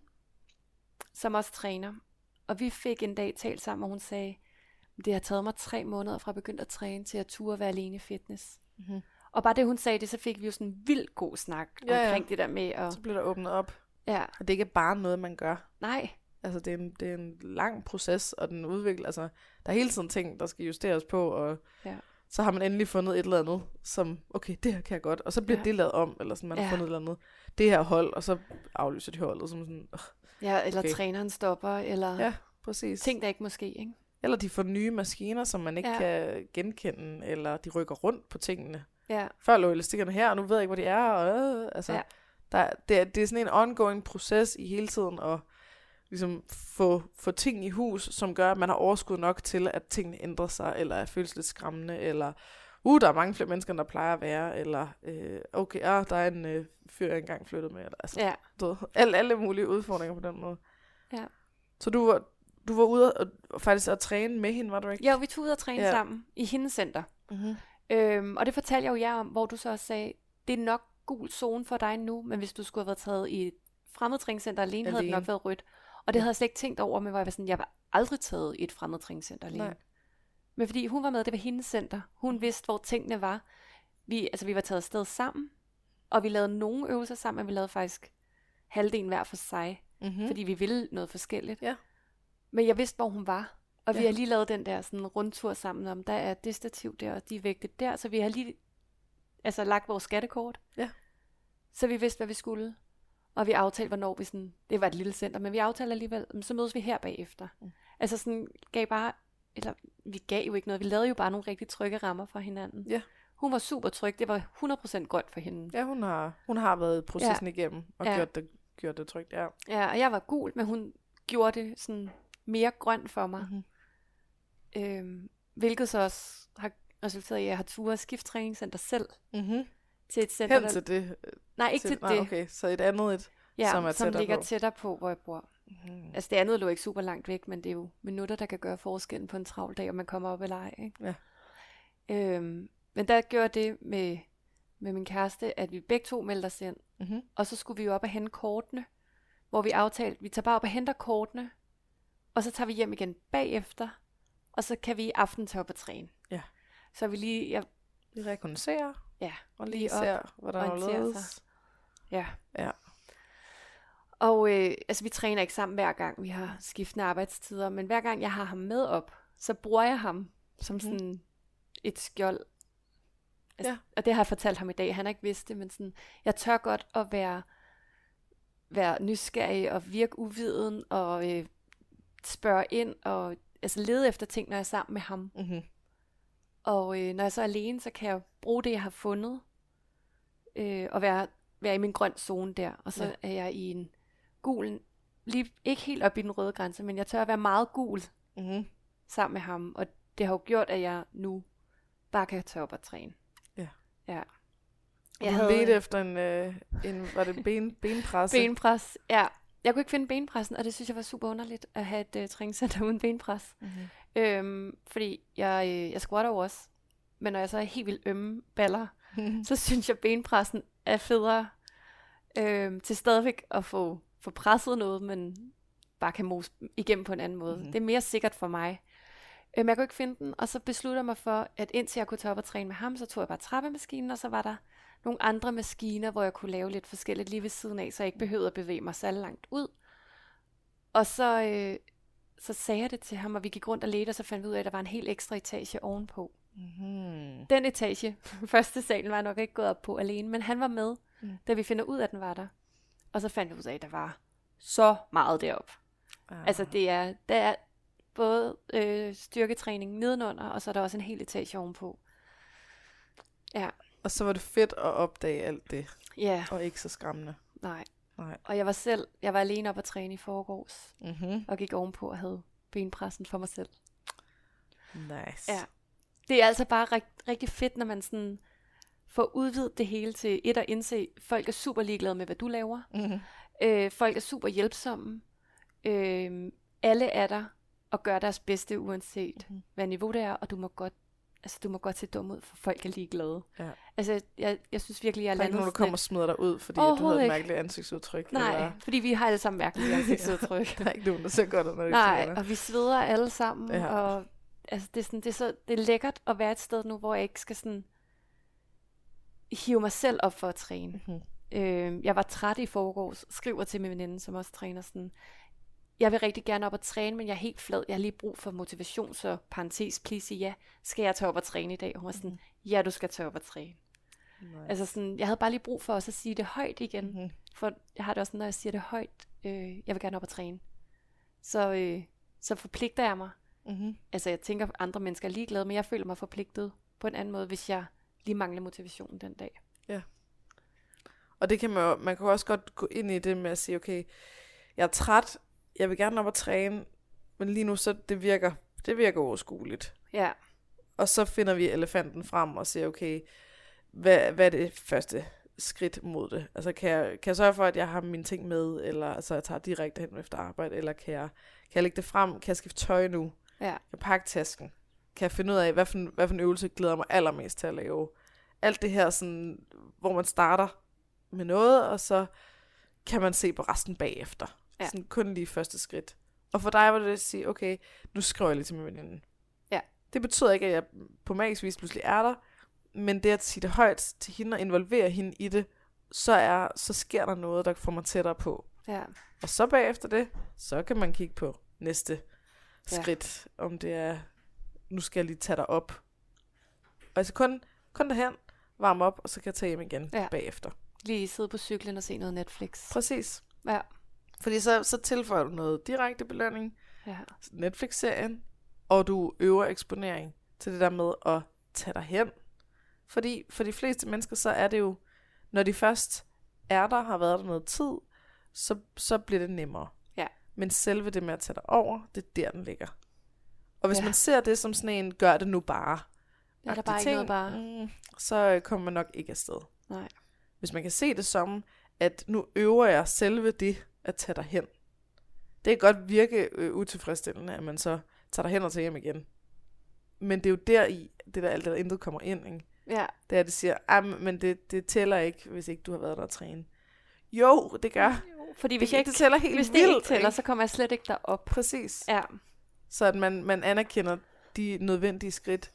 som også træner. Og vi fik en dag talt sammen, og hun sagde, det har taget mig tre måneder fra at begynde at træne, til at turde være alene i fitness. Mm-hmm. Og bare det, hun sagde det, så fik vi jo sådan en vild god snak Ja, ja. omkring det der med at... Så bliver der åbnet op. Ja, Og det er ikke bare noget, man gør. nej, Altså, det er en, det er en lang proces, og den udvikler, altså, der er hele tiden ting, der skal justeres på, og Ja. så har man endelig fundet et eller andet, som, okay, det her kan jeg godt, og så bliver Ja. det lavet om, eller sådan, man har Ja. fundet et eller andet, det her hold, og så aflyser de holdet, som sådan, øh, ja, eller Okay. træneren stopper, eller ja, præcis. ting, der ikke måske, ikke? Eller de får nye maskiner, som man ikke Ja. kan genkende, eller de rykker rundt på tingene. Ja, Før lå elastikkerne her, og nu ved jeg ikke, hvor de er, og øh, altså, Ja. der, det, er, det er sådan en ongoing proces i hele tiden, at ligesom få, få ting i hus, som gør, at man har overskud nok til, at tingene ændrer sig, eller føles lidt skræmmende, eller uh, der er mange flere mennesker, end der plejer at være, eller øh, okay, ah, der er en øh, fyr, jeg engang flyttede med, eller altså, ja, du ved, alle, alle mulige udfordringer på den måde. Ja. Så du var, du var ude og, og faktisk at træne med hende, var du ikke? ja, vi tog ud og træne Ja. ja. sammen i hendes center. Mm-hmm. Øhm, og det fortalte jeg jo jer om, hvor du så også sagde, det er nok gul zone for dig nu, men hvis du skulle have været taget i et fremmedtræningscenter alene, alene, havde det Alene. nok været rødt. Og det havde jeg slet ikke tænkt over, men hvor jeg var sådan, jeg var aldrig taget i et fremmedtræningscenter alene. Nej. Men fordi hun var med, det var hendes center. Hun vidste, hvor tingene var. Vi, altså, vi var taget afsted sammen, og vi lavede nogle øvelser sammen, men vi lavede faktisk halvdelen hver for sig, Mm-hmm. fordi vi ville noget forskelligt. Ja. Men jeg vidste, hvor hun var. Og vi Ja. har lige lavet den der sådan rundtur sammen om, der er det stativ der, og de er vægtet der, så vi har lige altså lagt vores skattekort. Ja. Så vi vidste, hvad vi skulle. Og vi aftalte, hvornår vi sådan, det var et lille center, men vi aftalte alligevel, så mødes vi her bagefter. Mm. Altså sådan gav bare, eller vi gav jo ikke noget, vi lavede jo bare nogle rigtig trygge rammer for hinanden. Ja. Hun var super tryg, det var hundrede procent grønt for hende. Ja, hun har, hun har været processen ja. igennem, og Ja. gjort, det, gjort det trygt, ja. Ja, og jeg var gul, men hun gjorde det sådan mere grønt for mig. Mm-hmm. Øhm, hvilket så også har resulteret i, at jeg har turet skifttræningscenter selv Mm-hmm. til et center. Hen til det. Nej, ikke til, nej, det. okay, så et andet et, Ja, som er som tættere ligger på. tættere på, hvor jeg bor. Mm-hmm. Altså det andet lå ikke super langt væk, men det er jo minutter, der kan gøre forskellen på en travl dag, om man kommer op eller ej. Ikke? Ja. Øhm, men der gjorde det med, med min kæreste, at vi begge to meldte os ind. Mm-hmm. Og så skulle vi jo op og hente kortene, hvor vi aftalte, vi tager bare op og henter kortene, og så tager vi hjem igen bagefter, og så kan vi i aften tage op og træne. Ja. Så vi lige, ja, Vi rekognoserer, ja, og lige, Lige op, ser, hvordan der orienterer ledes. ja. Ja. Og øh, altså vi træner ikke sammen hver gang, vi har skiftende arbejdstider, men hver gang jeg har ham med op, så bruger jeg ham som sådan mm. et skjold. Altså, Ja. Og det har jeg fortalt ham i dag, han har ikke vidst det, men sådan, jeg tør godt at være, være nysgerrig og virke uviden og øh, spørge ind og altså lede efter ting, når jeg er sammen med ham. Mm-hmm. Og øh, når jeg så er alene, så kan jeg bruge det, jeg har fundet, øh, og være, være i min grøn zone der. Og så Ja. er jeg i en gul, lige, ikke helt op i den røde grænse, men jeg tør at være meget gul Mm-hmm. sammen med ham. Og det har jo gjort, at jeg nu bare kan tage op og træne. Ja. Ja. Jeg du havde ledte efter en, øh, en var det ben, benpresse? benpres. Ja. Jeg kunne ikke finde benpressen, og det synes jeg var super underligt at have et uh, træningscenter uden benpres. Mm-hmm. Øhm, fordi jeg, øh, jeg squatter jo også. Men når jeg så er helt vildt ømme baller, så synes jeg, benpressen er federe øhm, til stadigvæk at få, få presset noget, men bare kan mose igennem på en anden måde. Mhm. Det er mere sikkert for mig. Øhm, jeg kunne ikke finde den, og så besluttede jeg mig for, at indtil jeg kunne tage op og træne med ham, så tog jeg bare trappemaskinen, og så var der nogle andre maskiner, hvor jeg kunne lave lidt forskelligt lige ved siden af, så jeg ikke behøvede at bevæge mig så langt ud. Og så, øh, så sagde jeg det til ham, og vi gik rundt og ledte, og så fandt vi ud af, at der var en helt ekstra etage ovenpå. Mm-hmm. Den etage, første salen, var jeg nok ikke gået op på alene, men han var med, mm. da vi finder ud af, at den var der. Og så fandt vi ud af, at der var så meget derop. Ah. Altså det er, der er både øh, styrketræning nedenunder, og så er der også en hel etage ovenpå. Ja. Og så var det fedt at opdage alt det. Ja. Og ikke så skræmmende. Nej. Nej. Og jeg var selv, jeg var alene op at træne i forgårs, mm-hmm. og gik ovenpå og havde benpressen for mig selv. Nice. Ja. Det er altså bare rigt, rigtig fedt, når man sådan får udvidet det hele til et at indse, folk er super ligeglade med, hvad du laver. Mm-hmm. Øh, folk er super hjælpsomme. Øh, alle er der og gør deres bedste, uanset mm-hmm. hvad niveau det er, og du må godt, altså du må godt se dum ud, for folk er ligeglade. Ja. Altså, jeg, jeg synes virkelig, jeg er landet... Der er ikke nogen, der kommer og smider dig ud, fordi du havde et mærkeligt ansigtsudtryk. Nej, eller... fordi vi har alle sammen mærkelige ansigtsudtryk. Der er ikke nogen, der ser godt ud, når det Nej, og vi sveder alle sammen, ja. og altså, det, er sådan, det, er så, det er lækkert at være et sted nu, hvor jeg ikke skal sådan hive mig selv op for at træne. Mm-hmm. Øh, jeg var træt i forgårs, skriver til min veninde, som også træner sådan, jeg vil rigtig gerne op og træne, men jeg er helt flad. Jeg har lige brug for motivation, så parentes, please sige ja. Skal jeg tage op og træne i dag? Hun var sådan, mm-hmm. ja, du skal tage op og træne. Nice. Altså sådan, jeg havde bare lige brug for også at sige det højt igen. Mm-hmm. For jeg har det også, når jeg siger det højt, øh, jeg vil gerne op og træne. Så, øh, så forpligter jeg mig. Mm-hmm. Altså jeg tænker, at andre mennesker er ligeglade, men jeg føler mig forpligtet på en anden måde, hvis jeg lige mangler motivationen den dag. Ja. Og det kan man jo, man kan også godt gå ind i det med at sige, okay, jeg er træt, jeg vil gerne op og træne, men lige nu så det virker, det virker overskueligt. Ja. Og så finder vi elefanten frem og siger, okay, hvad, hvad er det første skridt mod det? Altså kan jeg, kan jeg sørge for, at jeg har mine ting med, eller altså jeg tager direkte hen efter arbejde, eller kan jeg, kan jeg lægge det frem, kan jeg skifte tøj nu? Ja. Kan jeg pakke tasken? Kan jeg finde ud af, hvad for, en, hvad for en øvelse glæder mig allermest til at lave? Alt det her, sådan, hvor man starter med noget, og så kan man se på resten bagefter. Ja. Sådan kun lige første skridt. Og for dig var det at sige, okay, nu skriver jeg lige til min veninde. Ja. Det betyder ikke, at jeg på magisk vis pludselig er der, men det at sige det højt til hende og involvere hende i det, så, er, så sker der noget, der får mig tættere på. Ja. Og så bagefter det, så kan man kigge på næste skridt, ja. Om det er, nu skal jeg lige tage dig op. Og altså kun, kun derhen, varme op, og så kan jeg tage hjem igen ja. Bagefter. Lige sidde på cyklen og se noget Netflix. Præcis. Ja. Fordi så, så tilføjer du noget direkte belønning, ja. Netflix-serien, og du øver eksponering til det der med at tage dig hen. Fordi for de fleste mennesker, så er det jo, når de først er der, har været der noget tid, så, så bliver det nemmere. Ja. Men selve det med at tage dig over, det er der, den ligger. Og hvis ja. Man ser det som sådan en, gør det nu bare, ja, der er bare ting, ikke noget bare. Mm, så kommer man nok ikke afsted. Nej. Hvis man kan se det som, at nu øver jeg selve det, at tage dig hen. Det kan godt virke øh, utilfredsstillende, at man så tager dig hen og tager hjem igen. Men det er jo der i, det der alt det der intet kommer ind, ikke? Ja. Det er, at det siger, men det, det tæller ikke, hvis ikke du har været der at træne. Jo, det gør. Jo, fordi hvis det, ikke, det tæller helt hvis vildt, det ikke tæller, ikke? Så kommer jeg slet ikke derop. Præcis. Ja. Så at man, man anerkender de nødvendige skridt,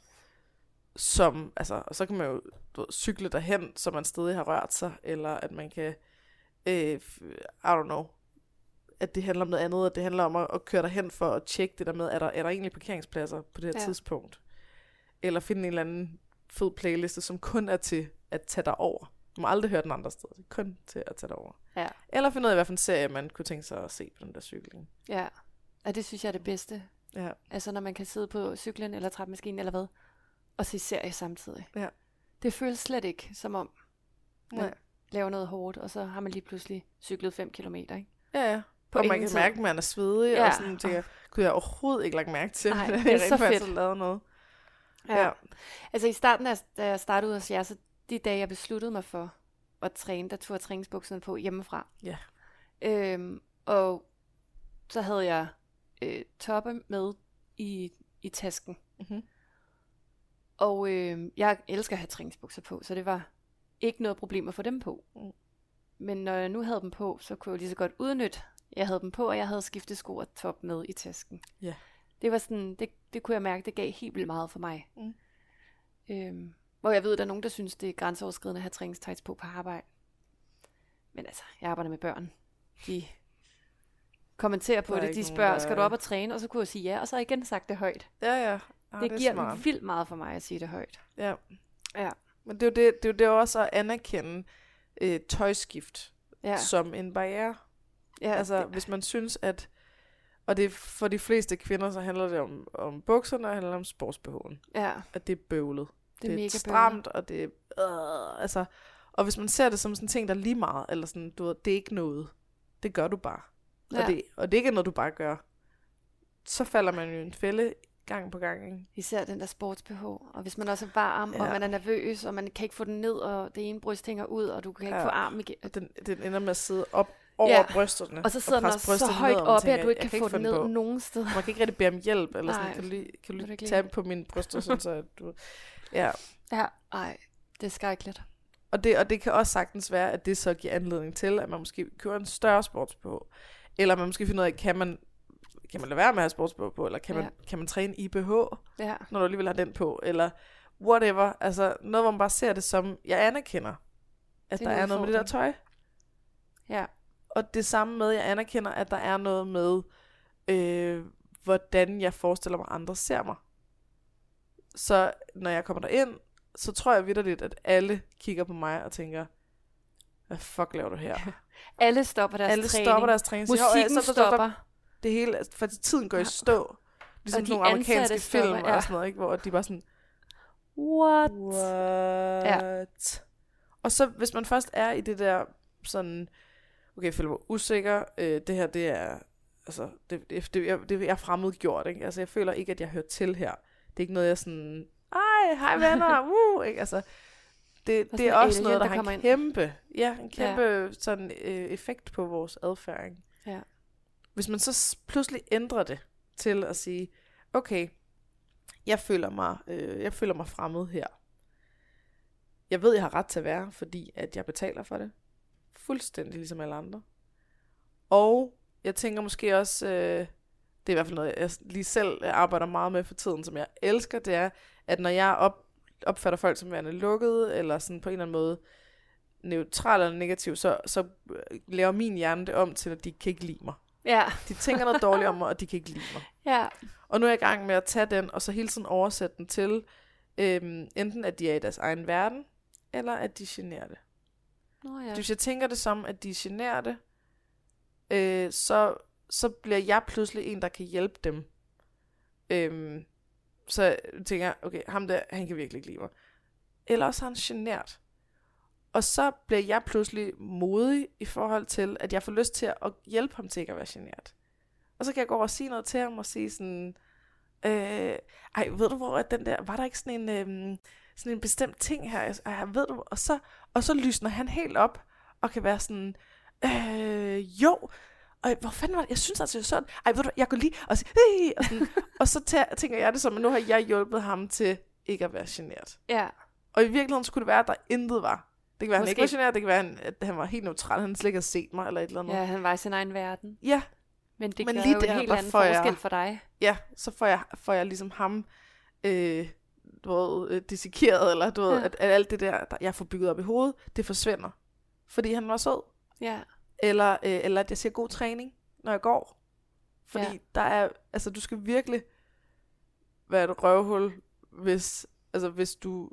som, altså, og så kan man jo du ved, cykle derhen, så man stadig har rørt sig, eller at man kan, øh, I don't know, at det handler om noget andet, at det handler om at, at køre derhen for at tjekke det der med, er der, er der egentlig parkeringspladser på det her ja. Tidspunkt? Eller finde en eller anden fed playliste, som kun er til at tage dig over. Du må aldrig høre den andre sted, det er kun til at tage dig over. Ja. Eller finde ud af, hvad for en serie man kunne tænke sig at se på den der cykling. Ja, og det synes jeg er det bedste. Ja. Altså når man kan sidde på cyklen eller trappemaskinen eller hvad, og se serie samtidig. Ja. Det føles slet ikke som om, man Nej. laver noget hårdt, og så har man lige pludselig cyklet fem kilometer, ikke? Ja, ja. På og man kan tid. Mærke, at man er svedig, ja. Og sådan tænker, kunne jeg overhovedet ikke lagt mærke til, Ej, at det er jeg så fedt. har lavet noget. Ja. ja. Altså i starten, da jeg startede ud hos jer, så de dage, jeg besluttede mig for at træne, der tog jeg træningsbukserne på hjemmefra. Ja. Øhm, og så havde jeg øh, toppe med i, i tasken. Mm-hmm. Og øh, jeg elsker at have træningsbukser på, så det var ikke noget problem at få dem på. Mm. Men når jeg nu havde dem på, så kunne jeg lige så godt udnytte, jeg havde dem på, og jeg havde skiftet sko og top med i tasken. Ja. Det var sådan, det, det kunne jeg mærke, det gav helt vildt meget for mig. Mm. Øhm, Hvor jeg ved, at der er nogen, der synes, det er grænseoverskridende at have træningstights på på arbejde. Men altså, jeg arbejder med børn. De kommenterer på det. De spørger, der... skal du op og træne? Og så kunne jeg sige ja, og så har jeg igen sagt det højt. Ja, ja. Ah, det, det giver smart. vildt meget for mig at sige det højt. Ja. Ja. Men det er jo det, det, er jo det også at anerkende øh, tøjskift ja. som en barriere. Ja, altså, det... hvis man synes, at... Og det for de fleste kvinder, så handler det om, om bukserne, og handler om sportsbehoven. Ja. At det er bøvlet. Det er, det er mega stramt, bøvlet. Og det er... Øh, altså, og hvis man ser det som sådan en ting, der er lige meget, eller sådan, du ved, det er ikke noget. Det gør du bare. Ja. Og, det, og det ikke er noget, du bare gør. Så falder man jo i en fælde gang på gang, ikke? Især den der sportsbehov. Og hvis man også er varm, ja. og man er nervøs, og man kan ikke få den ned, og det ene bryst hænger ud, og du kan ikke ja. få armen igen. Den, den ender med at sidde op over ja. brysterne. Og så sidder og den også så højt oppe, at du ikke kan, kan få den ned på. nogen steder. Man kan ikke rigtig bede om hjælp, eller sådan, kan du lige, kan du lige tage på mine bryster, sådan så at du... Ja. Ja, ej, det er skrækkeligt. Og det, og det kan også sagtens være, at det så giver anledning til, at man måske kører en større sportsbehov. Eller man måske finder ud af, kan man, kan man lade være med at have sportsbehov på, eller kan man, ja. kan man træne i B H, ja. når du alligevel har den på, eller whatever. Altså noget, hvor man bare ser det som, jeg anerkender, at der er noget med det der tøj. Ja. Og det samme med, jeg anerkender, at der er noget med, øh, hvordan jeg forestiller mig, andre ser mig. Så når jeg kommer derind, så tror jeg vitterligt, at alle kigger på mig og tænker, hvad fuck laver du her? alle stopper deres alle træning. Alle stopper deres træning. Musikken så, så, så, stopper. Det hele, for tiden går i stå. Ligesom sådan nogle amerikanske film stopper, ja. og sådan noget, ikke? Hvor de bare sådan, what? What? Ja. Og så hvis man først er i det der sådan, okay, jeg føler mig usikker, øh, det her, det er, altså, det, det, det, jeg, det er fremmedgjort, ikke? Altså, jeg føler ikke, at jeg hører til her. Det er ikke noget, jeg sådan, ej, hej venner, woo, ikke? Altså, det, det er også noget, der, der har en kæmpe, ja, en kæmpe ja. sådan øh, effekt på vores adfærd, ikke? Ja. Hvis man så pludselig ændrer det til at sige, okay, jeg føler mig, øh, jeg føler mig fremmed her. Jeg ved, jeg har ret til at være, fordi at jeg betaler for det. Fuldstændig ligesom alle andre. Og jeg tænker måske også, øh, det er i hvert fald noget, jeg lige selv arbejder meget med for tiden, som jeg elsker, det er, at når jeg op, opfatter folk som værende lukkede, eller sådan på en eller anden måde neutral eller negativ, så, så laver min hjerne det om til, at de kan ikke lide mig. Ja. De tænker noget dårligt om mig, og de kan ikke lide mig. Ja. Og nu er jeg i gang med at tage den, og så hele tiden oversætte den til, øhm, enten at de er i deres egen verden, eller at de generer det. Nå ja. Hvis jeg tænker det som, at de generer det, øh, så, så bliver jeg pludselig en, der kan hjælpe dem. Øhm, så tænker jeg, okay, ham der, han kan virkelig ikke lide mig. Eller også er han genert. Og så bliver jeg pludselig modig i forhold til, at jeg får lyst til at hjælpe ham til ikke at være genert. Og så kan jeg gå over og sige noget til ham og sige sådan, øh, ej, ved du hvor, at den der, var der ikke sådan en, øh, sådan en bestemt ting her? Ej, ved du, og så, og så lysner han helt op og kan være sådan, øh, jo, og hvor fanden var det? Jeg synes altså, det er sådan, ej, ved du, jeg går lige og sige, hey! og, sådan, og så tæ- tænker jeg det som, at nu har jeg hjulpet ham til ikke at være genert. Ja. Og i virkeligheden skulle det være, at der intet var. Det kan være, Måske... han ikke var genert, det kan være, at han var helt neutral, han slet ikke har set mig, eller et eller andet. Ja, han var i sin egen verden. Ja. Men det Men gør lige jo der, en helt der anden får forskel jeg, for dig. Ja, så får jeg, får jeg ligesom ham øh, du ved, øh, dissekeret, eller du ved, ja. at, at alt det der, der, jeg får bygget op i hovedet, det forsvinder. Fordi han var sød. Ja. Eller, øh, eller at jeg siger god træning, når jeg går. Fordi ja. der er, altså du skal virkelig være et røvhul, hvis, altså hvis du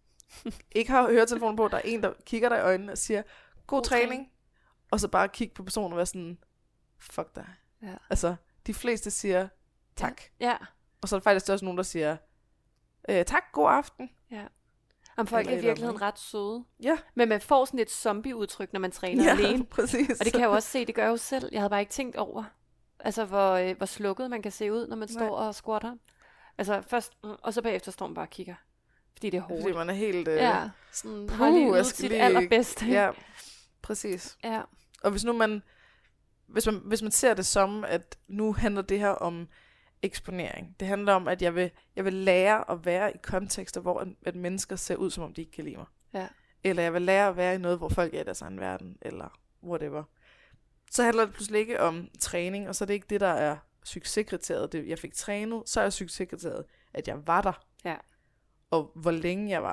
ikke har høretelefonen på, der er en, der kigger dig i øjnene og siger, god, god træning, træning, og så bare kigge på personen og være sådan, fuck dig. Ja. Altså, de fleste siger, tak. Ja. ja. Og så er der faktisk også nogen, der siger, øh, tak, god aften. Ja. Om folk er i virkeligheden ret søde. Ja. Men man får sådan et zombie-udtryk, når man træner ja, alene. Præcis. Og det kan jeg jo også se, det gør jeg jo selv. Jeg havde bare ikke tænkt over, altså hvor, øh, hvor slukket man kan se ud, når man Nej. står og squatter. Altså først, og så bagefter står man bare og kigger. Fordi det er hårdt. Fordi man er helt... Øh, ja, sådan har lige ud sit lige... allerbedste. Ja, præcis. Ja. Og hvis nu man hvis, man... hvis man ser det som, at nu handler det her om eksponering. Det handler om, at jeg vil, jeg vil lære at være i kontekster, hvor at mennesker ser ud, som om de ikke kan lide mig. Ja. Eller jeg vil lære at være i noget, hvor folk er i deres egen verden, eller whatever. Så handler det pludselig ikke om træning, og så er det ikke det, der er succeskriteriet. Det, jeg fik trænet, så er succeskriteriet, at jeg var der. Ja. Og hvor længe jeg var der.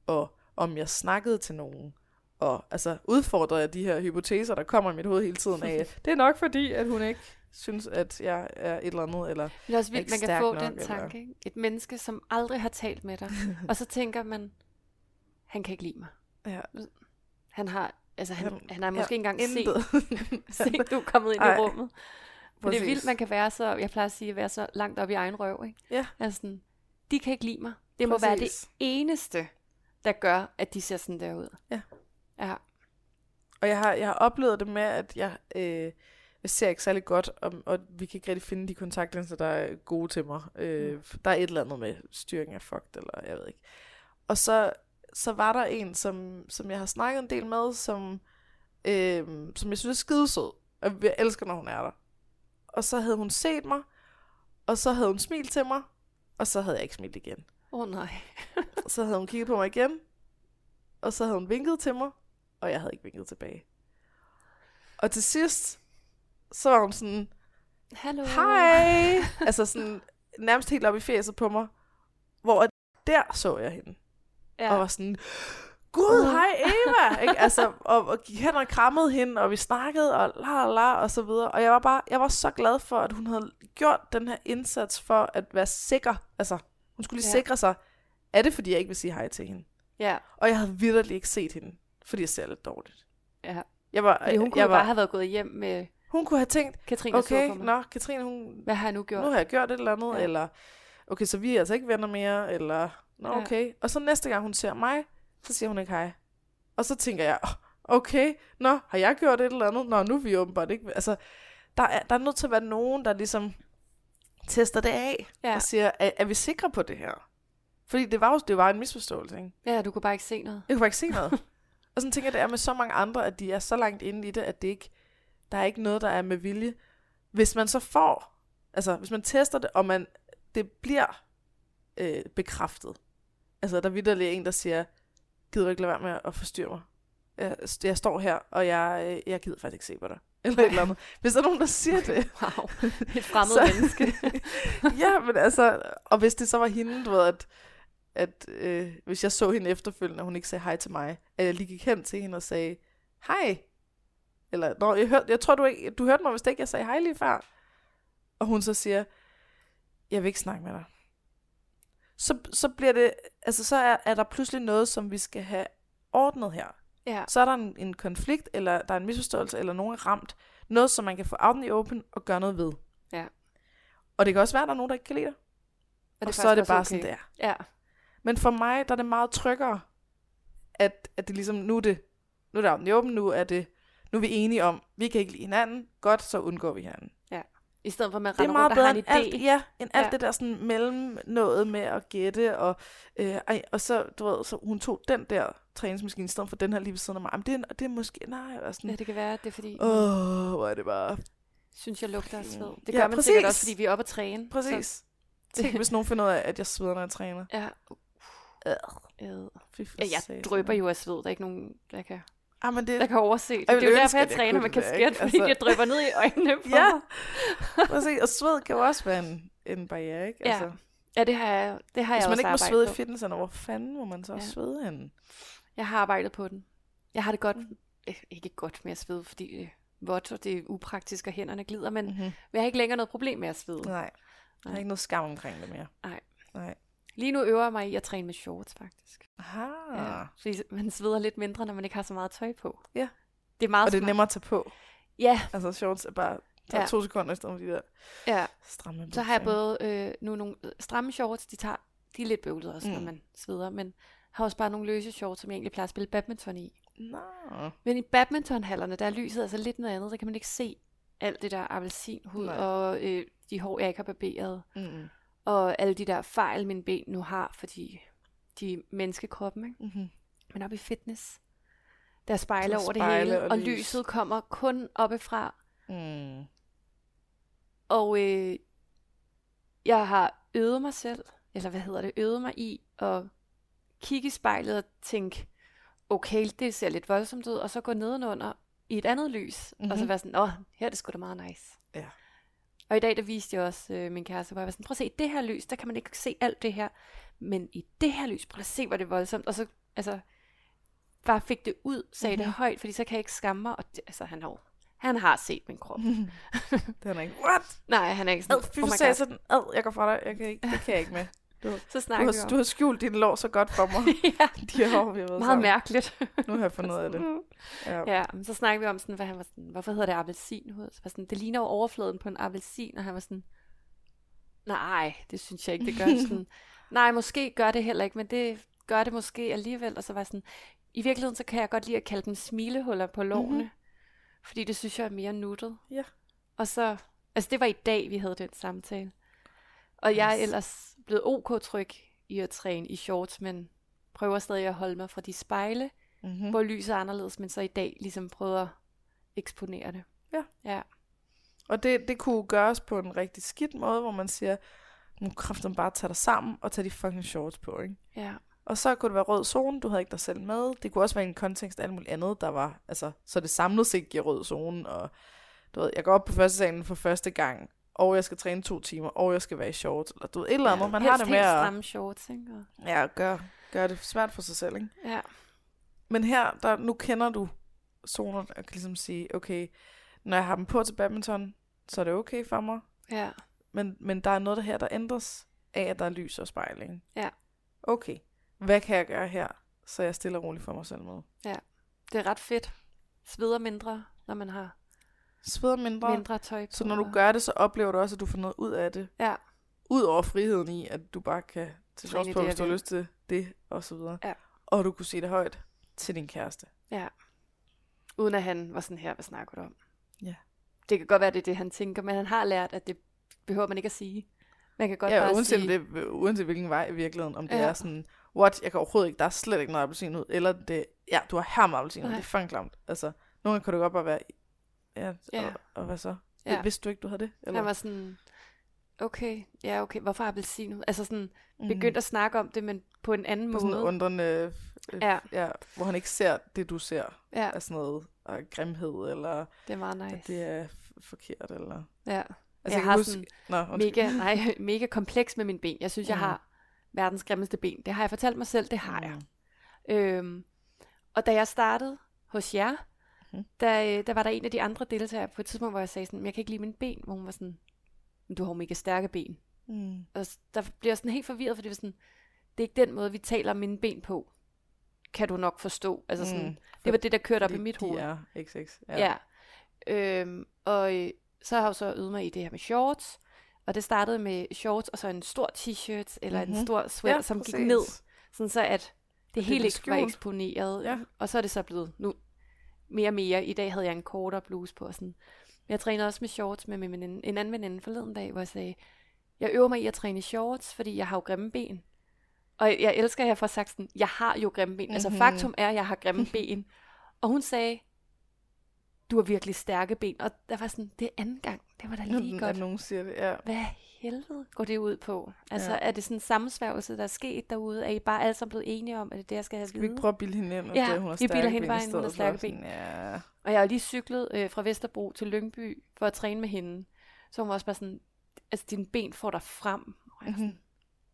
og om jeg snakkede til nogen, og altså udfordrede jeg de her hypoteser, der kommer i mit hoved hele tiden af, det er nok fordi, at hun ikke synes, at jeg er et eller andet, eller det er også vildt, man kan få nok, den tanke, ikke? Et menneske, som aldrig har talt med dig, og så tænker man, han kan ikke lide mig. Ja. Han har, altså han, han, han har måske ja, ikke engang intet. set, set, du er kommet ind Ej. i rummet. For det er Præcis. vildt, man kan være så, jeg plejer at sige, at være så langt op i egen røv, ikke? Ja. Altså sådan, de kan ikke lide mig. Det må Præcis. være det eneste, der gør, at de ser sådan der ud. Ja. Ja. Og jeg har, jeg har oplevet det med, at jeg, øh, jeg ser ikke særlig godt, og, og vi kan ikke rigtig finde de kontaktlinser, der er gode til mig. Øh, mm. Der er et eller andet med styring af fucked, eller jeg ved ikke. Og så, så var der en, som, som jeg har snakket en del med, som, øh, som jeg synes er skidesød. Og jeg elsker, når hun er der. Og så havde hun set mig, og så havde hun smilt til mig, og så havde jeg ikke smilt igen. Åh oh, nej. Så havde hun kigget på mig igen, og så havde hun vinket til mig, og jeg havde ikke vinket tilbage. Og til sidst, så var hun sådan, hallo. hej, altså sådan nærmest helt op i fjeset på mig, hvor der så jeg hende, ja. Og var sådan, gud, hej Eva, ikke? Altså, og, og gik hen og krammede hende, og vi snakkede, og la la la, og så videre, og jeg var bare, jeg var så glad for, at hun havde gjort den her indsats for at være sikker, altså, hun skulle lige ja. sikre sig, er det fordi jeg ikke vil sige hej til hende? Ja. Og jeg havde vitterligt ikke set hende, fordi jeg ser lidt dårligt. Ja. Jeg var, fordi hun kunne jeg bare var, have været gået hjem med... Hun kunne have tænkt, Katrine okay, nå, Katrine, hun... Hvad har jeg nu gjort? Nu har jeg gjort et eller andet, ja. eller... Okay, så vi er altså ikke venner mere, eller... Nå, okay. Ja. Og så næste gang hun ser mig, så siger hun ikke hej. Og så tænker jeg, okay, nå, har jeg gjort et eller andet? Nå, nu er vi åbenbart ikke... Altså, der er, der er nødt til at være nogen, der ligesom tester det af, ja. Og siger, er, er vi sikre på det her? Fordi det var jo det var en misforståelse, ikke? Ja, du kunne bare ikke se noget. Jeg kunne bare ikke se noget. Og sådan tænker jeg, det er med så mange andre, at de er så langt inde i det, at det ikke, der er ikke noget, der er med vilje. Hvis man så får, altså hvis man tester det, og man, det bliver øh, bekræftet. Altså der vitterlig er en, der siger, gider du ikke lade være med at forstyrre mig? Jeg, jeg står her, og jeg, jeg gider faktisk ikke se på dig. Eller et eller andet. Hvis der er nogen, der siger det. Wow, et fremmed menneske. Ja, men altså, og hvis det så var hende, du ved, at at øh, hvis jeg så hende efterfølgende, og hun ikke sagde hej til mig, at jeg lige gik hen til hende og sagde, hej. Eller, nå, jeg, hørte, jeg tror, du ikke, du hørte mig, hvis det ikke, jeg sagde hej lige før. Og hun så siger, jeg vil ikke snakke med dig. Så, så bliver det, altså så er, er der pludselig noget, som vi skal have ordnet her. Ja. Så er der en, en konflikt, eller der er en misforståelse, eller nogen er ramt. Noget, som man kan få out in the open og gøre noget ved. Ja. Og det kan også være, at der er nogen, der ikke kan lide dig. Og, og så er det bare okay. Sådan der. Ja. Men for mig, der er det meget tryggere, at, at det ligesom, nu er det, nu er det out in the open, nu er det, nu er vi enige om, vi kan ikke lide hinanden, godt, så undgår vi hinanden. Ja. I stedet for, at man render rundt og har en idé. Alt, ja, end alt ja. Det der sådan mellem noget med at gætte, og, øh, ej, og så, du ved, så hun tog den der træningsmaskine, i stedet for den her lige ved siden af mig. Jamen, det, er, det er måske, nej, og sådan. Ja, det kan være, det er fordi... Åh, oh, hvor er det bare... Synes jeg lugter af sved. Det gør ja, man præcis. sikkert også, fordi vi er oppe at træne. Præcis. Så... Tænk, hvis nogen finder ud af, at jeg sveder, når jeg træner. Ja. Øh. Ja, jeg drøber jo af sved. Der er ikke nogen, der kan, ah, men det... der kan overse det. Det er jo derfor, jeg træner med kasket, fordi altså... jeg drøber ned i øjnene på ja. mig. Præcis. Og sved kan jo også være en, en barriere, ikke? Ja. Altså, ja, det har jeg, det har jeg også hvis man ikke må svede i fitnesscenter, hvor fanden må man så ja. svede henne? Jeg har arbejdet på den. Jeg har det godt, mm. ikke godt med at svede, fordi det er vådt, og det er upraktisk, og hænderne glider, men mm-hmm. jeg har ikke længere noget problem med at svede. Nej. Jeg har ikke noget skam omkring det mere. Nej. Nej. Lige nu øver jeg mig i at træne med shorts, faktisk. Aha. Ja, fordi man sveder lidt mindre, når man ikke har så meget tøj på. Ja. Det er meget og det er smart. nemmere at tage på. Ja. Altså shorts er bare tager ja. to sekunder i stedet for de der ja. stramme. Så har jeg både øh, nu nogle stramme shorts, de tager, de er lidt bøvlede også, mm. når man sveder, men har også bare nogle løse shorts, som jeg egentlig plejer at spille badminton i. Nå. Men i badmintonhallerne, der er lyset altså lidt noget andet, så kan man ikke se alt det der appelsinhud og øh, de hår, jeg ikke har barberet. Mm. Og alle de der fejl, mine ben nu har, fordi de er menneskekroppen, ikke? Mm-hmm. Men op i fitness, der er spejle over det hele, og, og lys. lyset kommer kun oppefra. Mm. Og øh, jeg har øvet mig selv, eller hvad hedder det, øvet mig i at kigge i spejlet og tænke, okay, det ser lidt voldsomt ud, og så gå nedenunder i et andet lys, mm-hmm. og så være sådan, åh, her er det sgu da meget nice. Ja. Og i dag, der viste jeg også øh, min kæreste, hvor jeg var sådan, prøv at se, det her lys, der kan man ikke se alt det her, men i det her lys, prøv at se, hvor det er voldsomt, og så altså, bare fik det ud, sagde Mhm. det højt, fordi så kan jeg ikke skamme mig. Og det, altså, han har jo, han har set min krop. Det er han ikke. What? Nej, han er ikke Ad, sådan, fy oh for my satan, god. sådan, ad, jeg går fra dig. Jeg kan ikke, det kan jeg ikke med. Du, Så du, snakker vi har, om. du har skjult din lår så godt for mig. ja, De her år, vi har været meget sammen. mærkeligt. Nu har jeg fundet ud af det. Ja. Ja, men så snakker vi om sådan, hvad han var sådan, hvorfor hedder det appelsinhud? Så var sådan, det ligner jo overfladen på en appelsin, og han var sådan, nej, det synes jeg ikke, det gør. Sådan, nej, måske gør det heller ikke, men det gør det måske alligevel. Og så var jeg sådan, i virkeligheden, så kan jeg godt lide at kalde dem smilehuller på lårene, Mhm. mm-hmm. fordi det synes jeg er mere nuttet. Ja. Og så, altså det var i dag, vi havde den samtale. Og jeg er Nice. ellers blevet ok-tryg i at træne i shorts, men prøver stadig at holde mig fra de spejle, Mm-hmm. hvor lyset er anderledes, men så i dag ligesom prøver at eksponere det. Ja. Ja. Og det, det kunne gøres på en rigtig skidt måde, hvor man siger, nu kræfter bare tage dig sammen og tage de fucking shorts på, ikke? Ja. Og så kunne det være rød zone, du havde ikke dig selv med. Det kunne også være i en kontekst af alt muligt andet, der var, altså, så det samlet set giver rød zone, og du ved, jeg går op på første salen for første gang, og jeg skal træne to timer, og jeg skal være i shorts, eller du ved, et eller andet. Man har det med helt at stramme shorts, ikke? Og, ja, gøre, gøre det svært for sig selv, ikke? ja. Men her, der, nu kender du zoner, og kan ligesom sige, okay, når jeg har dem på til badminton, så er det okay for mig. Ja. Men, men der er noget der her, der ændres af, at der er lys og spejling. Ja. Okay, hvad kan jeg gøre her, så jeg stille og roligt for mig selv med? Det er ret fedt. Sveder mindre, når man har Sveder mindre. mindre tøj på. Så når du gør det, så oplever du også, at du får noget ud af det. Ja. Udover friheden i, at du bare kan til Træne shorts på, det, hvis jeg du har vil. lyst til det, og så videre. Ja. Og du kunne sige det højt til din kæreste. Ja. Uden at han var sådan her, hvad snakker du om? Ja. Det kan godt være, det er det, han tænker, men han har lært, at det behøver man ikke at sige. Man kan godt Ja, bare uanset, sige... det, uanset hvilken vej i virkeligheden. Om det Ja. er sådan, what, jeg kan overhovedet ikke, der er slet ikke noget appelsin ud. Eller det, ja, du har her med appelsin ud, Nej. det er fucking klamt. Altså, nogle gange kan det godt bare være, ja, Ja. Og, og hvad så? Ja. Vidste du ikke, du havde det? Eller? Han var sådan, okay, ja okay, hvorfor appelsin? Altså sådan, Mhm. begyndte at snakke om det, men på en anden På sådan måde. noget undrende, øh, Ja. ja, hvor han ikke ser det, du ser. Ja, Af sådan noget og grimhed, eller det er meget nice. nice. at det er f- forkert, eller... Ja, Altså, jeg kan har huske... sådan Nå, undskyld. mega, nej, mega kompleks med mine ben. Jeg synes, jeg Mhm. har verdens grimmeste ben. Det har jeg fortalt mig selv, det har jeg. Mm. Øhm, og da jeg startede hos jer, Mhm. der, øh, der var der en af de andre deltagere på et tidspunkt, hvor jeg sagde sådan, jeg kan ikke lide mine ben, hvor hun var sådan, "Men du har jo mega stærke ben. Mm. Og s- der bliver jeg sådan helt forvirret, fordi det var sådan, det er ikke den måde, vi taler om mine ben på. Kan du nok forstå. Altså sådan, Mm. det var det, der kørte op i Fordi mit de hoved. er X X. Ja. ja. Øhm, og øh, så har jeg jo så øvet mig i det her med shorts. Og det startede med shorts og så en stor t-shirt eller mm-hmm. en Mhm. stor sweater, Ja, som præcis. gik ned. Sådan så at det det hele blev ikke var skjult. eksponeret. Ja. Og så er det så blevet nu mere og mere. I dag havde jeg en kortere bluse på. Og sådan. Men jeg trænede også med shorts med min veninde, en anden veninde forleden dag, hvor jeg sagde, jeg øver mig i at træne i shorts, fordi jeg har jo grimme ben. Og jeg elsker, at jeg får sagt sådan, jeg har jo grimme ben. Mm-hmm. Altså Mhm. faktum er, at jeg har grimme ben. Og hun sagde, du har virkelig stærke ben. Og der var sådan, det er anden gang. Det var da lige At godt. nogen siger det, ja. Hvad helvede går det ud på? Altså Ja. er det sådan en sammensværgelse, der er sket derude? Er I bare alle sammen blevet enige om, at det er det, jeg skal have at Skal vi ikke vide? prøve at bilde hende ind, at Ja, det, hun har vi stærke bilder hende ben bare i ind, hun har stedet for stærke sådan, Ja. Og jeg har lige cyklet øh, fra Vesterbro til Lyngby for at træne med hende. Så hun var også bare sådan, altså dine ben får dig frem. Og jeg var sådan, Mhm.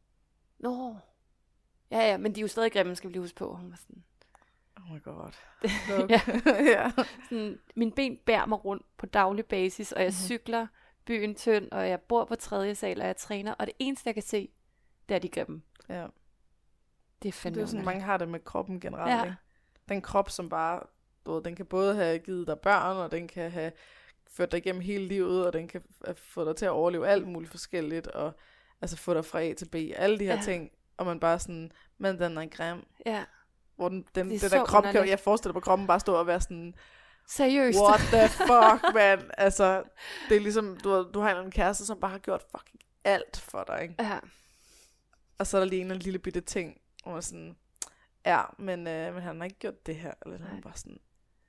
nå. Ja, ja, men de er jo stadig grimme, skal vi lige huske på. Hun var sådan, Oh my god. ja. ja. sådan, mine ben bærer mig rundt på daglig basis, og jeg Mhm. cykler byen tynd, og jeg bor på tredje sal, og jeg træner, og det eneste, jeg kan se, det er de grimme. ja. Det er Det fandme er jo sådan, underligt. mange har det med kroppen generelt, Ja. ikke? Den krop, som bare, du ved, den kan både have givet dig børn, og den kan have ført dig igennem hele livet, og den kan f- få dig til at overleve alt muligt forskelligt, og altså få dig fra A til B, alle de her Ja. ting, og man bare sådan, men den er grim, Ja, hvor den, den, Det er den så der krop, kan, underligt. jeg forestiller mig kroppen bare stå og være sådan, seriøst. what the fuck, man, altså, det er ligesom, du, har- du har en eller anden kæreste, som bare har gjort fucking alt for dig, ikke? Ja, Og så er der lige en eller anden lille bitte ting, hvor man sådan, ja, men, øh, men han har ikke gjort det her. Eller sådan, Nej. bare sådan,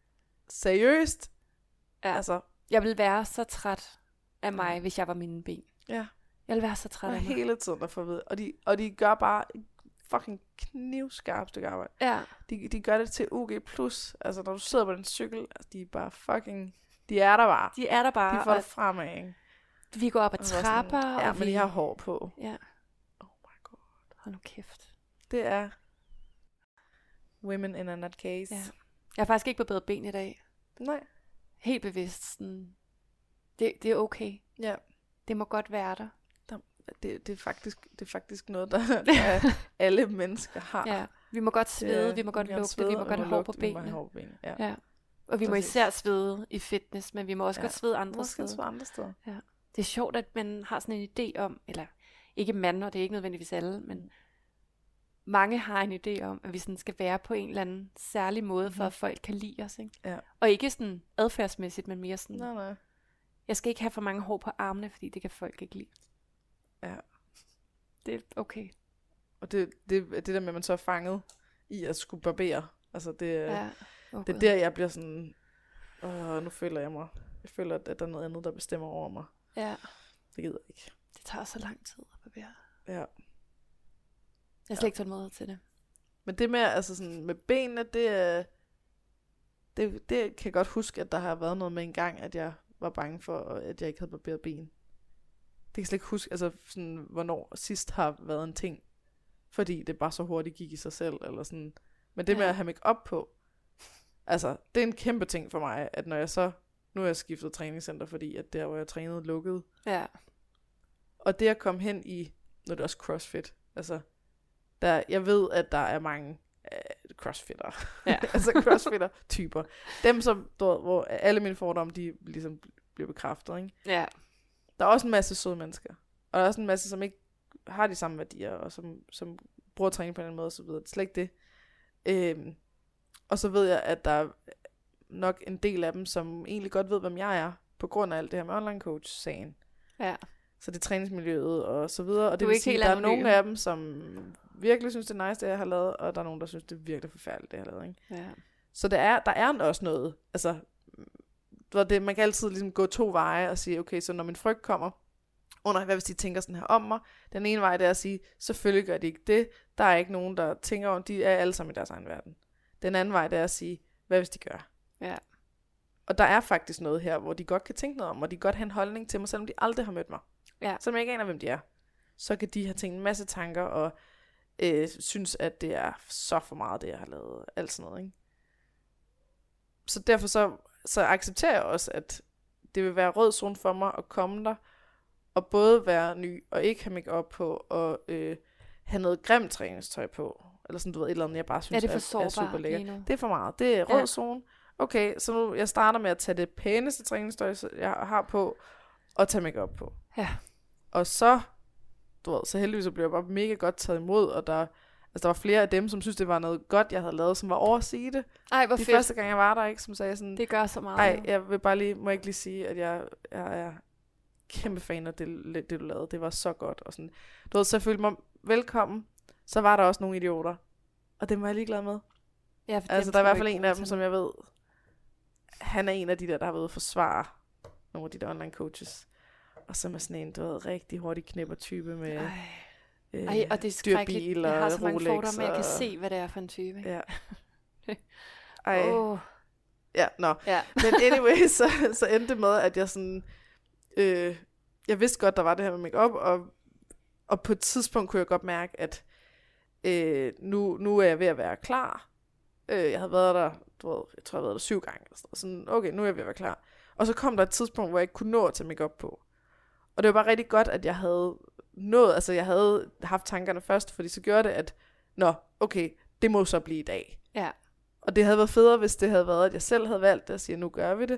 seriøst? Ja. Altså, jeg ville være så træt af mig, hvis jeg var mine ben. ja, Jeg ville være så træt og af mig. hele tiden at få at vide. Og de, og de gør bare et fucking knivskarpt stykke arbejde. Ja, De, de gør det til U G plus. Altså, når du sidder på den cykel, altså, de er bare fucking, de er der bare. de er der De bare, får og det fremad, ikke? vi går op ad Og så er trapper, sådan, ja, og men vi... de har hår på. Ja, Oh my god. hold nu kæft. Det er Women in a nutcase. Ja. Jeg har faktisk ikke barberet ben i dag. Nej. Helt bevidst. Sådan, det, det er okay. Ja. Det må godt være der. der det, det, er faktisk, det er faktisk noget, der, der alle mennesker har. Ja. Vi må godt svede, Ja, vi må godt vi må lugte, svede, vi må og godt vi have må hår på lugte, vi må have benene. hår på benene. Ja. Ja. Og vi må Præcis. især svede i fitness, men vi må også Ja. godt svede andre Måske steder. svede andre steder. Ja. Det er sjovt, at man har sådan en idé om, eller ikke mand, og det er ikke nødvendigvis alle, men mange har en idé om, at vi sådan skal være på en eller anden særlig måde, mm-hmm. for at folk kan lide os. Ikke? Ja. Og ikke sådan adfærdsmæssigt, men mere sådan, Nej, nej. jeg skal ikke have for mange hår på armene, fordi det kan folk ikke lide. Ja. Det er okay. Og det, det, det der med, at man så er fanget i at skulle barbere. Altså det, Ja. Oh, det er der, jeg bliver sådan, åh, nu føler jeg mig. Jeg føler, at der er noget andet, der bestemmer over mig. Ja. Det gider jeg ikke. Det tager så lang tid at barbere. Ja. Jeg er slet ikke tålmodig til det. Men det med, altså sådan, med benene, det, er- det, det kan jeg godt huske, at der har været noget med en gang, at jeg var bange for, at jeg ikke havde barberet ben. Det kan jeg slet ikke huske, altså sådan, hvornår sidst har været en ting. Fordi det bare så hurtigt gik i sig selv, eller sådan. Men det med Ja. at have make-up på, altså, det er en kæmpe ting for mig, at når jeg så, nu har jeg skiftet træningscenter, fordi at der, hvor jeg trænede, lukkede. Ja. Og det at komme hen i, nu er det også CrossFit, altså, der, jeg ved, at der er mange uh, crossfitter, Ja. altså crossfitter-typer. Dem, som, du ved, hvor alle mine fordomme, de ligesom bliver bekræftet, ikke? Ja. Der er også en masse søde mennesker, og der er også en masse, som ikke har de samme værdier, og som, som bruger træning på en anden måde, og så videre. Det er slet ikke det. Øhm, og så ved jeg, at der er nok en del af dem, som egentlig godt ved, hvem jeg er, på grund af alt det her med online coach-sagen. Ja. Så det er træningsmiljøet og så videre. Og det Du er vil ikke sige, helt der er anonym. nogle af dem, som virkelig synes, det er nice, det jeg har lavet, og der er nogen, der synes, det er virkelig forfærdeligt, det jeg har lavet. Ikke? Ja. Så der er, der er også noget. Altså, hvor det, man kan altid ligesom gå to veje og sige, okay, så når min frygt kommer, under hvad hvis de tænker sådan her om mig, den ene vej det er at sige, selvfølgelig gør de ikke det, der er ikke nogen, der tænker om, de er alle sammen i deres egen verden. Den anden vej det er at sige, hvad hvis de gør? Ja. Og der er faktisk noget her, hvor de godt kan tænke noget om, og de godt have en holdning til mig, selvom de aldrig har mødt mig. Ja. Selvom jeg ikke aner, hvem de er. Så kan de have tænkt en masse tanker, og øh, synes, at det er så for meget, det jeg har lavet. Alt sådan noget, ikke? Så derfor så, så accepterer jeg også, at det vil være rød zone for mig at komme der, og både være ny, og ikke have make-up på, og øh, have noget grimt træningstøj på. Eller sådan, du ved, et eller andet, jeg bare synes Ja, det er for er, er sårbart super lækkert. lige nu. Det er for meget. Det er rød Ja. zone. Okay, så nu jeg starter med at tage det pæneste træningstøj, jeg har på, og tage make-up på. Ja. Og så, du ved, så heldigvis så blev jeg bare mega godt taget imod, og der, altså der var flere af dem, som synes det var noget godt, jeg havde lavet, som var over at sige det. Ej, hvor De fedt. første gang, jeg var der, ikke, som sagde sådan, Det gør så meget. ej, jo. jeg vil bare lige, må jeg ikke lige sige, at jeg, jeg er kæmpe fan af det, det, du lavede. Det var så godt. Og sådan. Du ved, så jeg følte mig velkommen. Så var der også nogle idioter. Og dem var jeg ligeglad med. Ja, for Altså, dem der er i skal hvert du fald ikke en bruge af dem, til som noget. jeg ved, han er en af de der, der har været ude at forsvare nogle af de der online coaches. Og som er sådan en, du ved, rigtig hurtig knipper-type med Ej. øh, Ej, og det er dyr skrækkeligt. bil Jeg har og så mange Rolex fordomme, jeg kan og- se, hvad det er for en type. Ikke? Ja. Ej, Åh. ja, nå. Ja. Men anyway, så, så endte det med, at jeg sådan, øh, jeg vidste godt, der var det her med make-up, og, og på et tidspunkt kunne jeg godt mærke, at øh, nu, nu er jeg ved at være klar. Øh, jeg havde været der, du ved, jeg tror, jeg havde været der syv gange. Eller sådan. sådan, okay, nu er jeg ved at være klar. Og så kom der et tidspunkt, hvor jeg ikke kunne nå at tage make-up på. Og det var bare rigtig godt, at jeg havde nået, altså jeg havde haft tankerne først, fordi så gjorde det, at, nå, okay, det må så blive i dag. Ja. Og det havde været federe, hvis det havde været, at jeg selv havde valgt det og sige, nu gør vi det.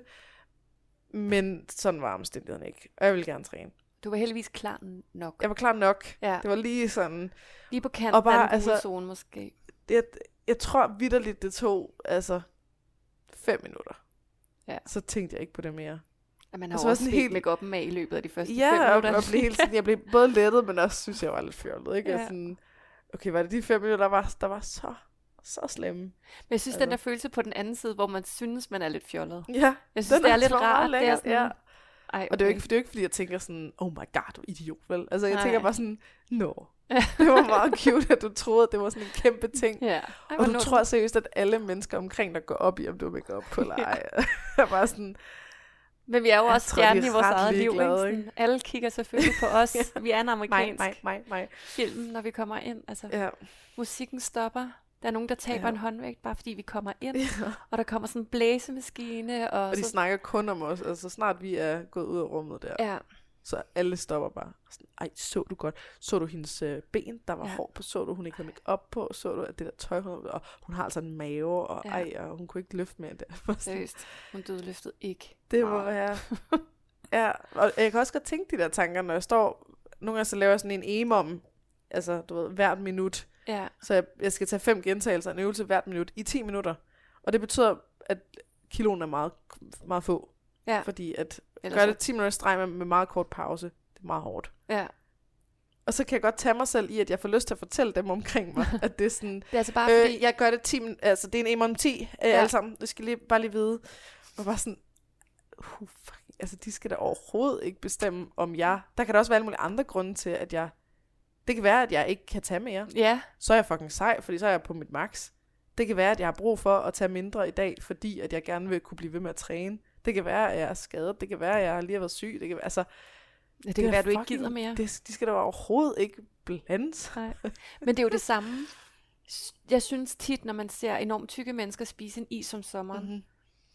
Men sådan var omstændigheden ikke. Og jeg ville gerne træne. Du var heldigvis klar nok. Jeg var klar nok. Ja. Det var lige sådan. Lige på kanten Og bare, af den gule altså- zone måske. Det, jeg tror vitterligt, det tog altså fem minutter. Ja. Så tænkte jeg ikke på det mere. At man og har så var også sådan helt helt- make-up'en med i løbet af de første fem Ja, og, minutter. og blev helt sådan, jeg blev både lettet, men også synes jeg var lidt fjollet. Ikke? Ja. Ja. Sådan, okay, var det de fem minutter, der var, der var så, så slemme? Men jeg synes, Altså. den der følelse på den anden side, hvor man synes, man er lidt fjollet. Ja, Jeg synes, den det er er lidt sgu meget rart. Det er lækkert, sådan, ja. Ej, Og det er, jo okay. ikke, det er jo ikke, fordi jeg tænker sådan, oh my god, du er idiot, vel? Altså, jeg Nej. tænker bare sådan, no. Det var meget cute, at du troede, at det var sådan en kæmpe ting. Ja. Ej, Og hvor du nu- tror seriøst, at alle mennesker omkring dig går op i, om du er make-up på eller ej. Jeg er bare sådan, Men vi er jo Jeg også tror, de er stjernen i vores ret eget liv. ligeglade, Ikke? Sådan, alle kigger selvfølgelig på os. Vi er en mig, amerikansk mig, mig, mig. film, når vi kommer ind. Altså, Ja. musikken stopper. Der er nogen, der taber Ja. en håndvægt, bare fordi vi kommer ind, Ja. og der kommer sådan en blæsemaskine. Og, Og de så, snakker kun om os. Altså, så snart vi er gået ud af rummet der, ja, så alle stopper bare. Sådan, ej, så du godt? Så du hendes øh, ben, der var Ja. ja. hår på? Så du, hun ikke havde make op på? Så du, at det der tøj, hun havde? Og hun har altså en mave, og Ja. ej, og hun kunne ikke løfte mere der. seriøst. Hun dødløftede ikke. Det må meget. være. Ja, og jeg kan også godt tænke de der tanker, når jeg står... Nogle gange så laver jeg sådan en emom, altså du ved, hvert minut. Ja, Så jeg, jeg skal tage fem gentagelser af en øvelse hvert minut i ti minutter. Og det betyder, at kiloen er meget, meget få. ja. Fordi at Ellers gøre så- det ti minutter i streg med, med meget kort pause, det er meget hårdt. Ja. Og så kan jeg godt tage mig selv i, at jeg får lyst til at fortælle dem omkring mig, at det er sådan... Det er altså bare fordi... Øh, jeg gør det ti min- altså det er en emom ti, øh, Ja. alle sammen. Det skal lige, bare lige vide. Og bare sådan... Uh, fuck, altså de skal da overhovedet ikke bestemme om jeg... Der kan der også være alle mulige andre grunde til, at jeg... Det kan være, at jeg ikke kan tage mere. Ja, Så er jeg fucking sej, fordi så er jeg på mit max. Det kan være, at jeg har brug for at tage mindre i dag, fordi at jeg gerne vil kunne blive ved med at træne. Det kan være, at jeg er skadet. Det kan være, at jeg lige har været syg. Det kan være, altså, det, det kan er være, at du ikke fucking- gider mere. Det, de skal da overhovedet ikke blande sig. Nej. Men det er jo det samme. Jeg synes tit, når man ser enormt tykke mennesker spise en is om sommeren, Mm-hmm.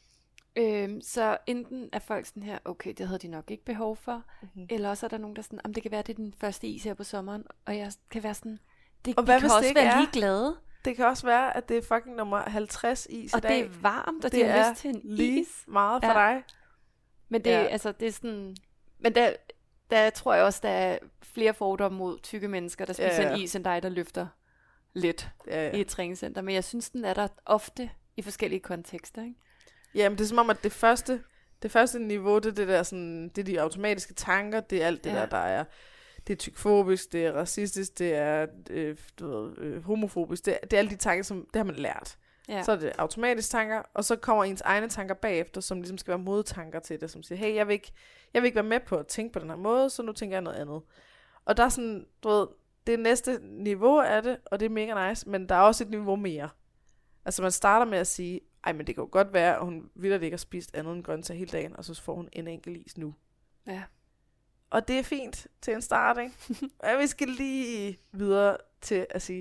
øhm, så enten er folk sådan her, okay, det havde de nok ikke behov for, Mm-hmm. eller også er der nogen, der sådan, om det kan være, det er den første is her på sommeren, og jeg kan være sådan, det, Og de hvad kan hvis det også ikke være er? lige glade, Det kan også være, at det er fucking nummer halvtreds is og i dag. det er varmt, og Det de har er lyst til en lige is. meget for Ja. dig. Men det, Ja. ja. altså, det er sådan, men der, der tror jeg også, der er flere fordomme mod tykke mennesker, der spiser Ja, ja. en is, end dig, der løfter lidt Ja, i ja. et træningscenter. Men jeg synes, den er der ofte i forskellige kontekster, ikke? Jamen, det er som om, at det første, det første niveau, det er det der sådan, det er de automatiske tanker, det er alt det Ja. der, der er, det er tykfobisk, det er racistisk, det er øh, du ved, øh, homofobisk, det er, det er alle de tanker, som, det har man lært. Ja. Så er det automatiske tanker, og så kommer ens egne tanker bagefter, som ligesom skal være modtanker til det, som siger, hey, jeg vil ikke, jeg vil ikke være med på at tænke på den her måde, så nu tænker jeg noget andet. Og der er sådan, du ved, det er næste niveau af det, og det er mega nice, men der er også et niveau mere. Altså man starter med at sige, ej, men det kan jo godt være, at hun vildt ikke har spist andet end grøntsager hele dagen, og så får hun en enkelt is nu. Ja. Og det er fint til en start, ikke? Og vi skal lige videre til at sige,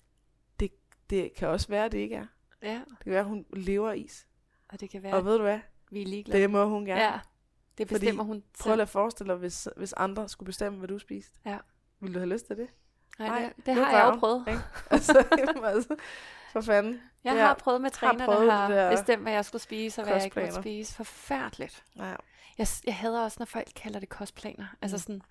det, det kan også være, at det ikke er. Ja, Det kan være, at hun lever af is. og det kan Ja. være, Og ved du hvad? vi er ligeglade. Det må hun gerne. Ja, det Fordi- bestemmer hun Prøv selv. at forestille dig, hvis, hvis andre skulle bestemme, hvad du spiste. Ja. Vil du have lyst til det? Nej, Nej, det, det nu har jeg var jo prøvet. Ikke? Altså, jamen, altså, for fanden. Jeg Ja, har prøvet med træner, prøvet der har det der bestemt, hvad jeg skulle spise, og hvad jeg ikke måtte kostplaner. spise. Forfærdeligt. Ja. Jeg, jeg hader også, når folk kalder det kostplaner. Mm. Altså sådan,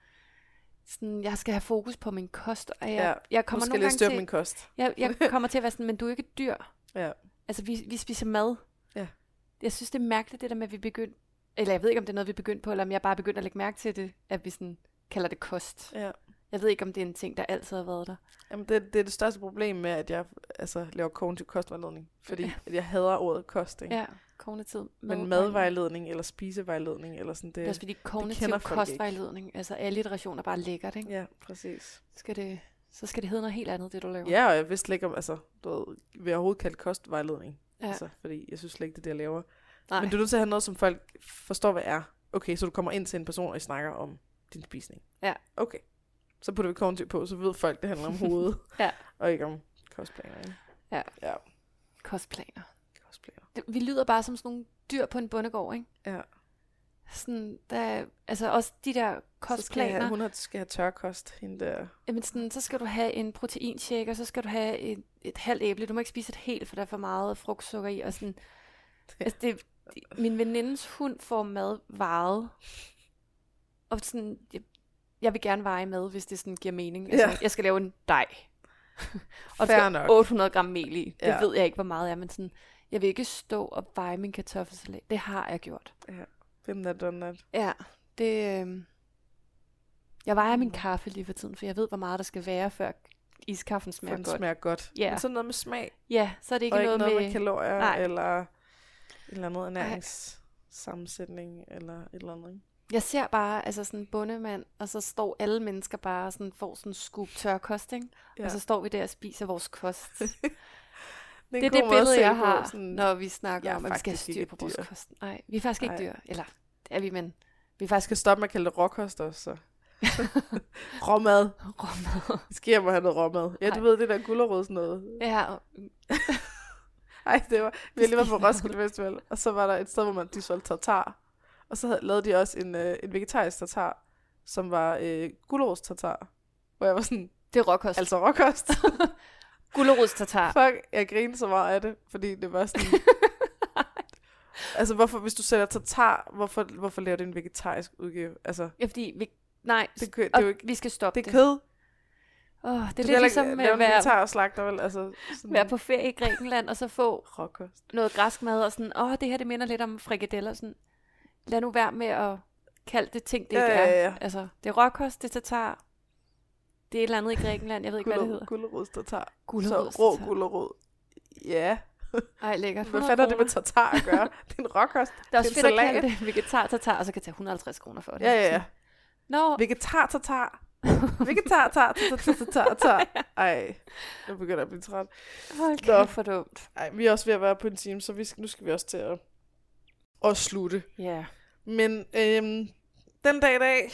sådan, jeg skal have fokus på min kost, og jeg, Ja, jeg Nu kommer skal nogle jeg gange styre til, min kost. jeg, jeg kommer til at være sådan, men du er ikke et dyr. Ja. Altså, vi, vi spiser mad. Ja. Jeg synes, det er mærkeligt, det der med, at vi begynder, eller jeg ved ikke, om det er noget, vi begyndte på, eller om jeg bare begyndte at lægge mærke til det, at vi sådan kalder det kost. Ja. Jeg ved ikke, om det er en ting, der altid har været der. Jamen, det, det er det største problem med, at jeg altså, laver kognitiv kostvejledning. Fordi at jeg hader ordet kost, ikke? Ja, kognitiv Men madvejledning eller spisevejledning eller sådan det. Det er også fordi kognitiv kender folk ikke. kostvejledning, altså alliteration er bare lækkert, ikke? Ja, præcis. Skal det, så skal det hedde noget helt andet, det du laver. Ja, og jeg vidste slet ikke om, altså, du ved, vil jeg overhovedet kalde kostvejledning. Ja. Altså, fordi jeg synes slet ikke, det er det, jeg laver. Nej. Men du er nødt til at have noget, som folk forstår, hvad er. Okay, så du kommer ind til en person, og I snakker om din spisning. Ja. Okay. Så putter vi kognitiv på, så ved folk, det handler om hovedet. Ja. Og ikke om kostplaner. Ikke? Ja. Ja, Kostplaner. kostplaner. Det, vi lyder bare som sådan nogle dyr på en bondegård, ikke? Ja. Sådan, der, altså også de der Så skal jeg kostplaner. have, hun har- skal have tørkost, hende der. Jamen sådan, så skal du have en proteinshake, og så skal du have et, et halvt æble. Du må ikke spise et helt, for der er for meget frugtsukker i. Og sådan. Altså det, min venindes hund får mad varet. Og sådan, jeg, jeg vil gerne veje mad, hvis det sådan giver mening. Altså, Ja. jeg skal lave en dej. og der Fair skal nok. otte hundrede gram mel i. Det Ja. ved jeg ikke, hvor meget er, men sådan, jeg vil ikke stå og veje min kartoffelsalat. Det har jeg gjort. Ja. Hvem der done that? Ja, det... Øh... Jeg vejer min Mm. kaffe lige for tiden, for jeg ved, hvor meget der skal være, før iskaffen For smager den godt. smager godt. Ja. Men sådan noget med smag. Ja, så er det ikke og ikke noget, noget med, med... med kalorier, Nej. eller et eller andet ernæringssammensætning, eller et eller andet. Ikke? Jeg ser bare altså sådan en bondemand, og så står alle mennesker bare og sådan, får sådan en scoop tørkost, ikke? Ja. Og så står vi der og spiser vores kost. Det Det er det billede, jeg har, sådan, når vi snakker jeg er om, at vi skal have faktisk styr ikke på et vores dyr. kost. Nej, vi er faktisk ikke Nej. dyr. Eller, det er vi, men vi er Jeg faktisk... skal stoppe med at kalde det råkost også, så. Råmad. Råmad. Det sker mig have noget råmad. Ja, du Ej. ved, det der gulerod sådan noget. Ja, og Ej, det var... Vi har lige været på Roskilde Festival, og så var der et sted, hvor man de solgte tartar. Og så havde, lavede de også en, øh, en vegetarisk tartar, som var øh, gulerods tartar. Hvor jeg var sådan... det er råkost. Altså råkost. Gulerods tartar. Fuck, jeg grinede så meget af det, fordi det var sådan... altså, hvorfor, hvis du sælger tartar, hvorfor, hvorfor laver du en vegetarisk udgave? Altså, Ja, fordi vi... Nej, det, kø, det er jo ikke... vi skal stoppe Det det. er kød. Åh, det er Du lidt kan ligesom ikke med lave at en være, vegetar og slagter, vel? Altså, sådan være på ferie i Grækenland, og så få råkost. noget græsk mad, og sådan, åh, det her, det minder lidt om frikadeller, sådan. Lad nu være med at kalde det ting, det Ja, ikke ja, ja. er. Altså, det er råkost, det er tartar, det er et eller andet i Grækenland, jeg ved ikke, hvad det hedder. Gulerods tartar. Gulerods Så rå tartar. gulerod. Ja. Ej, lækkert. Hvad fanden har det med tartar at gøre? Det er en råkost. Det er også det er fedt en at kalde salat. det vegetar tartar, og så kan jeg tage et hundrede og halvtreds kroner for det. Ja, ja, ja. Nå, Vegetar tartar. Vegetar tartar. tartar, tartar. Ej, nu begynder jeg at blive træt. hold Nå. kæft for dumt. Ej, vi er også ved at være på en time, så vi skal, nu skal vi også til at, at slutte. Ja. Men øhm, den dag i dag,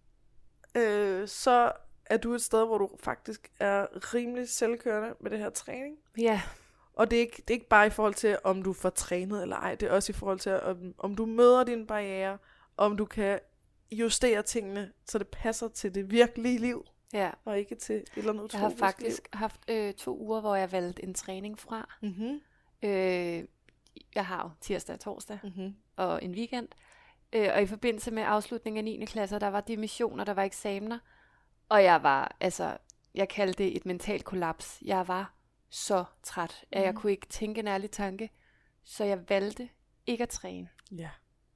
øh, så er du et sted, hvor du faktisk er rimelig selvkørende med det her træning. Ja, Og det er, ikke, det er ikke bare i forhold til, om du får trænet eller ej. Det er også i forhold til, om, om du møder dine barrierer, om du kan justere tingene, så det passer til det virkelige liv, ja. og ikke til et eller andet Jeg har utopisk faktisk haft øh, to uger, hvor jeg valgte en træning fra. liv. Mm-hmm. Øh, jeg har jo tirsdag og torsdag Mm-hmm. og en weekend. Øh, og i forbindelse med afslutningen af niende klasse, der var dimissioner, der var eksamener. Og jeg var, altså, jeg kaldte det et mentalt kollaps. Jeg var så træt, at jeg Mhm. kunne ikke tænke en ærlig tanke. Så jeg valgte ikke at træne. Ja.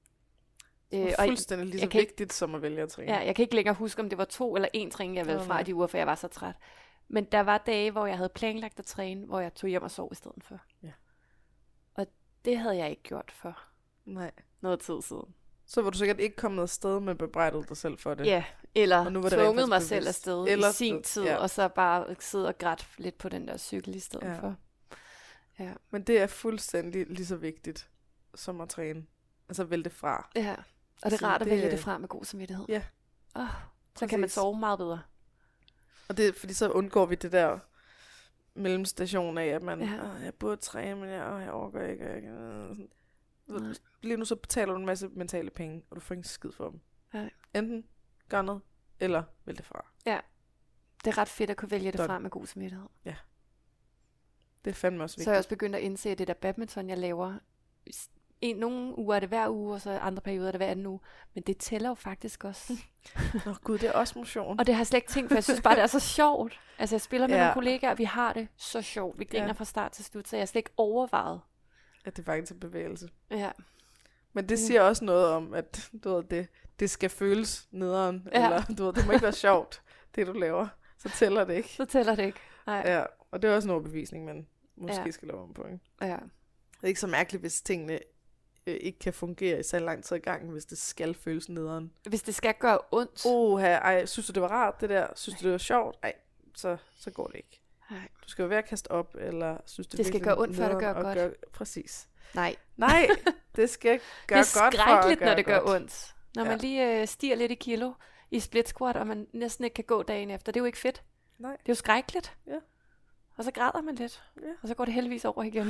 Øh, Og og fuldstændig lige så jeg kan ikke- vigtigt som at vælge at træne. ja, jeg kan ikke længere huske, om det var to eller en træning, jeg valgte Åh, fra nej. i de uger, for jeg var så træt. Men der var dage, hvor jeg havde planlagt at træne, hvor jeg tog hjem og sov i stedet for. Ja. Og det havde jeg ikke gjort for Nej. noget tid siden. Så var du sikkert ikke kommet afsted med bebrejdet dig selv for det. Ja, eller Og nu var det rent tvunget mig faktisk selv bevidst. afsted Eller- i sin tid, ja. og så bare sidde og grædt lidt på den der cykel i stedet Ja. for. Ja. Men det er fuldstændig lige så vigtigt som at træne. Altså vælge det fra. Ja, og det er Så rart at det- vælge det fra med god samvittighed. Ja. Oh, så kan man Præcis. sove meget bedre. Og det er fordi, så undgår vi det der mellemstation af, at man, Ja. ja. jeg burde træne, men jeg, åh, jeg overgår ikke. Og jeg, øh, sådan. Nej. Lige nu så betaler du en masse mentale penge, og du får ikke skid for dem. Nej. Enten gør noget, eller vælg det fra. Det er ret fedt at kunne vælge det Done. fra med god samvittighed. Det er fandme også Så vigtigt. er jeg også begyndt at indse, at det der badminton, jeg laver, en, nogle uger er det hver uge, og så andre perioder er det hver anden uge. Men det tæller jo faktisk også. Nå gud, det er også motion. Og det har jeg slet ikke tænkt, for jeg synes bare, det er så sjovt. Altså jeg spiller med Ja. nogle kollegaer, og vi har det så sjovt. Vi griner Ja. fra start til slut, så jeg har slet ikke overvejet. At det faktisk er bevægelse. Ja. Men det siger også noget om, at du ved, det, det skal føles nederen. Ja. Eller du ved, det må ikke være sjovt, det du laver. Så tæller det ikke. Så tæller det ikke. Nej. Ja, og det er også en overbevisning, man måske Ja. skal lave om på. Ikke? Ja. Det er ikke så mærkeligt, hvis tingene øh, ikke kan fungere i så lang tid ad gangen, hvis det skal føles nederen. Hvis det skal gøre ondt. Åh, ej, synes du, det var rart, det der? Synes du, det var sjovt? Ej, så, så går det ikke. Nej. Du skal jo være at kaste op, eller synes du Det skal virkelig gøre ondt, før det nederen gør at godt. Gøre, præcis. Nej. Nej, det skal gøre Det er godt for at skrækkeligt, gøre når det gør godt. ondt. Når Ja. man lige øh, stiger lidt i kilo i split squat, og man næsten ikke kan gå dagen efter. Det er jo ikke fedt. Nej. Det er jo skrækkeligt. Ja. Og så græder man lidt. Ja. Og så går det heldigvis over igen.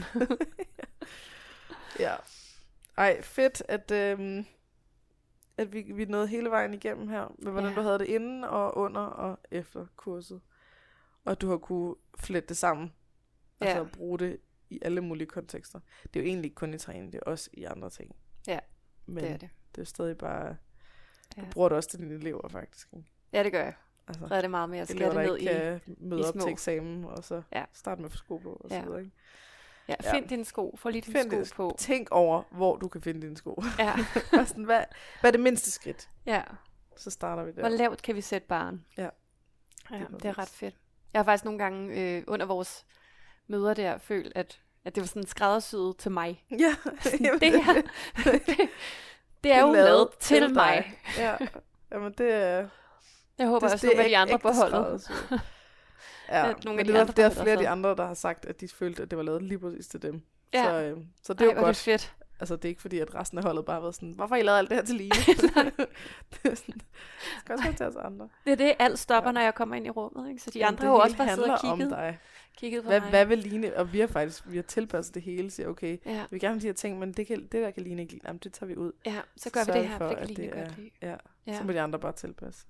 Ja. Ej, fedt, at, øhm, at vi, vi nåede hele vejen igennem her, med hvordan Ja. du havde det inden og under og efter kurset. Og at du har kunne flette det sammen. Ja. Altså bruge det i alle mulige kontekster. Det er jo egentlig ikke kun i træning, det er også i andre ting. Ja, Men det er det. det er jo stadig bare... Du Ja. bruger det også til dine elever, faktisk. Ikke? Ja, det gør jeg. Altså, Så er det meget mere at elever, skære der det ikke ned i. kan møde i op små. til eksamen, og så Ja. starte med at få sko på, og Ja. så videre. Ikke? Ja, Ja. find dine sko. Få lige dine Find sko dine på. Tænk over, hvor du kan finde dine sko. Ja. Bare sådan, hvad, hvad er det mindste skridt? ja. Så starter vi der. Hvor lavt kan vi sætte barren? Ja. Ja, Det er det er ret præcis. fedt. Jeg har faktisk nogle gange øh, under vores møder der følt, at, at det var sådan skræddersyet til mig. Ja, jamen, Det her, det, det er jo lavet til, til mig. dig. Ja, jamen det er... Jeg håber det, også, nogle af de andre på holdet. skræddersyet. Ja, At nogle men af de det, var, andre det er på holdet flere af de så- andre, der har sagt, at de følte, at det var lavet lige præcis til dem. Ja. Så, øh, så det Ej, er jo hvor er det godt. fedt. Altså, det er ikke fordi, at resten af holdet bare har været sådan, hvorfor har I lavet alt det her til Line? det er sådan, det skal også være til os andre. Det er det, alt stopper, ja. Når jeg kommer ind i rummet. Ikke? Så de Jamen, andre har jo også bare siddet og kigget, kigget, kigget på hvad, mig. hvad vil Line? Og vi har faktisk vi har tilpasset det hele, siger okay, ja. vi vil gerne have de her ting, men det, kan, det der kan Line ikke lide, jamen, det tager vi ud. Ja, så gør så vi det her, for, det kan Line det er, godt lide. Ja, ja, så må de andre bare tilpasse.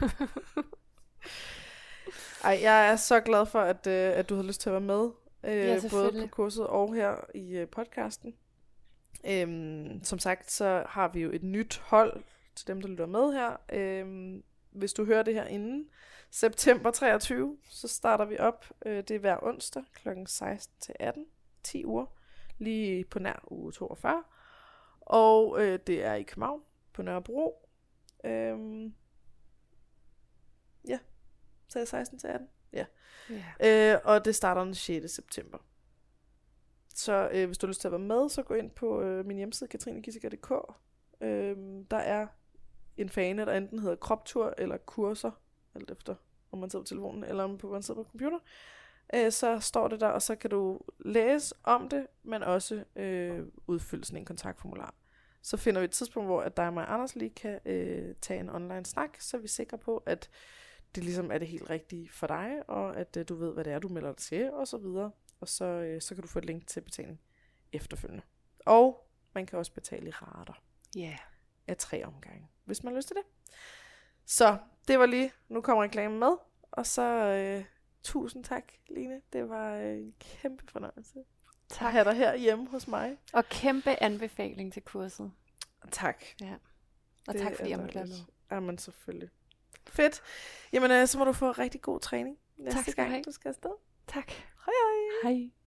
Ej, jeg er så glad for, at, øh, at du har lyst til at være med. Øh, ja, både på kurset og her i øh, podcasten. Øhm, som sagt, så har vi jo et nyt hold til dem, der lytter med her. Øhm, hvis du hører det her inden september treogtyve, så starter vi op. Øh, det er hver onsdag klokken seksten til atten. ti uger. Lige på nær uge toogfyrre. Og øh, det er i København på Nørrebro. Øhm, ja, så er det seksten til atten. Ja. Yeah. Øh, og det starter den sjette september. Så øh, hvis du har lyst til at være med, så gå ind på øh, min hjemmeside, katrine giesiker punktum d k. Øh, der er en fane, der enten hedder kroptur eller kurser, alt efter om man sidder på telefonen eller om man sidder på computer. Øh, så står det der, og så kan du læse om det, men også øh, udfylde sådan en kontaktformular. Så finder vi et tidspunkt, hvor at dig og mig og Anders lige kan øh, tage en online snak, så er vi sikre på, at det ligesom er det helt rigtige for dig, og at øh, du ved, hvad det er, du melder dig til, og så videre. Og så, øh, så kan du få et link til betaling efterfølgende. Og man kan også betale i rater. Ja. Yeah. Af tre omgange, hvis man har lyst til det. Så det var lige, nu kommer reklamen med. Og så øh, tusind tak, Line. Det var øh, en kæmpe fornøjelse. Tak. At have dig her hjemme hos mig. Og kæmpe anbefaling til kurset. Tak. Ja. Og det tak fordi jeg måtte være med. Jamen selvfølgelig. Fedt. Jamen øh, så må du få rigtig god træning næste tak, gang, du skal afsted. Tak. Hej hej. Hej.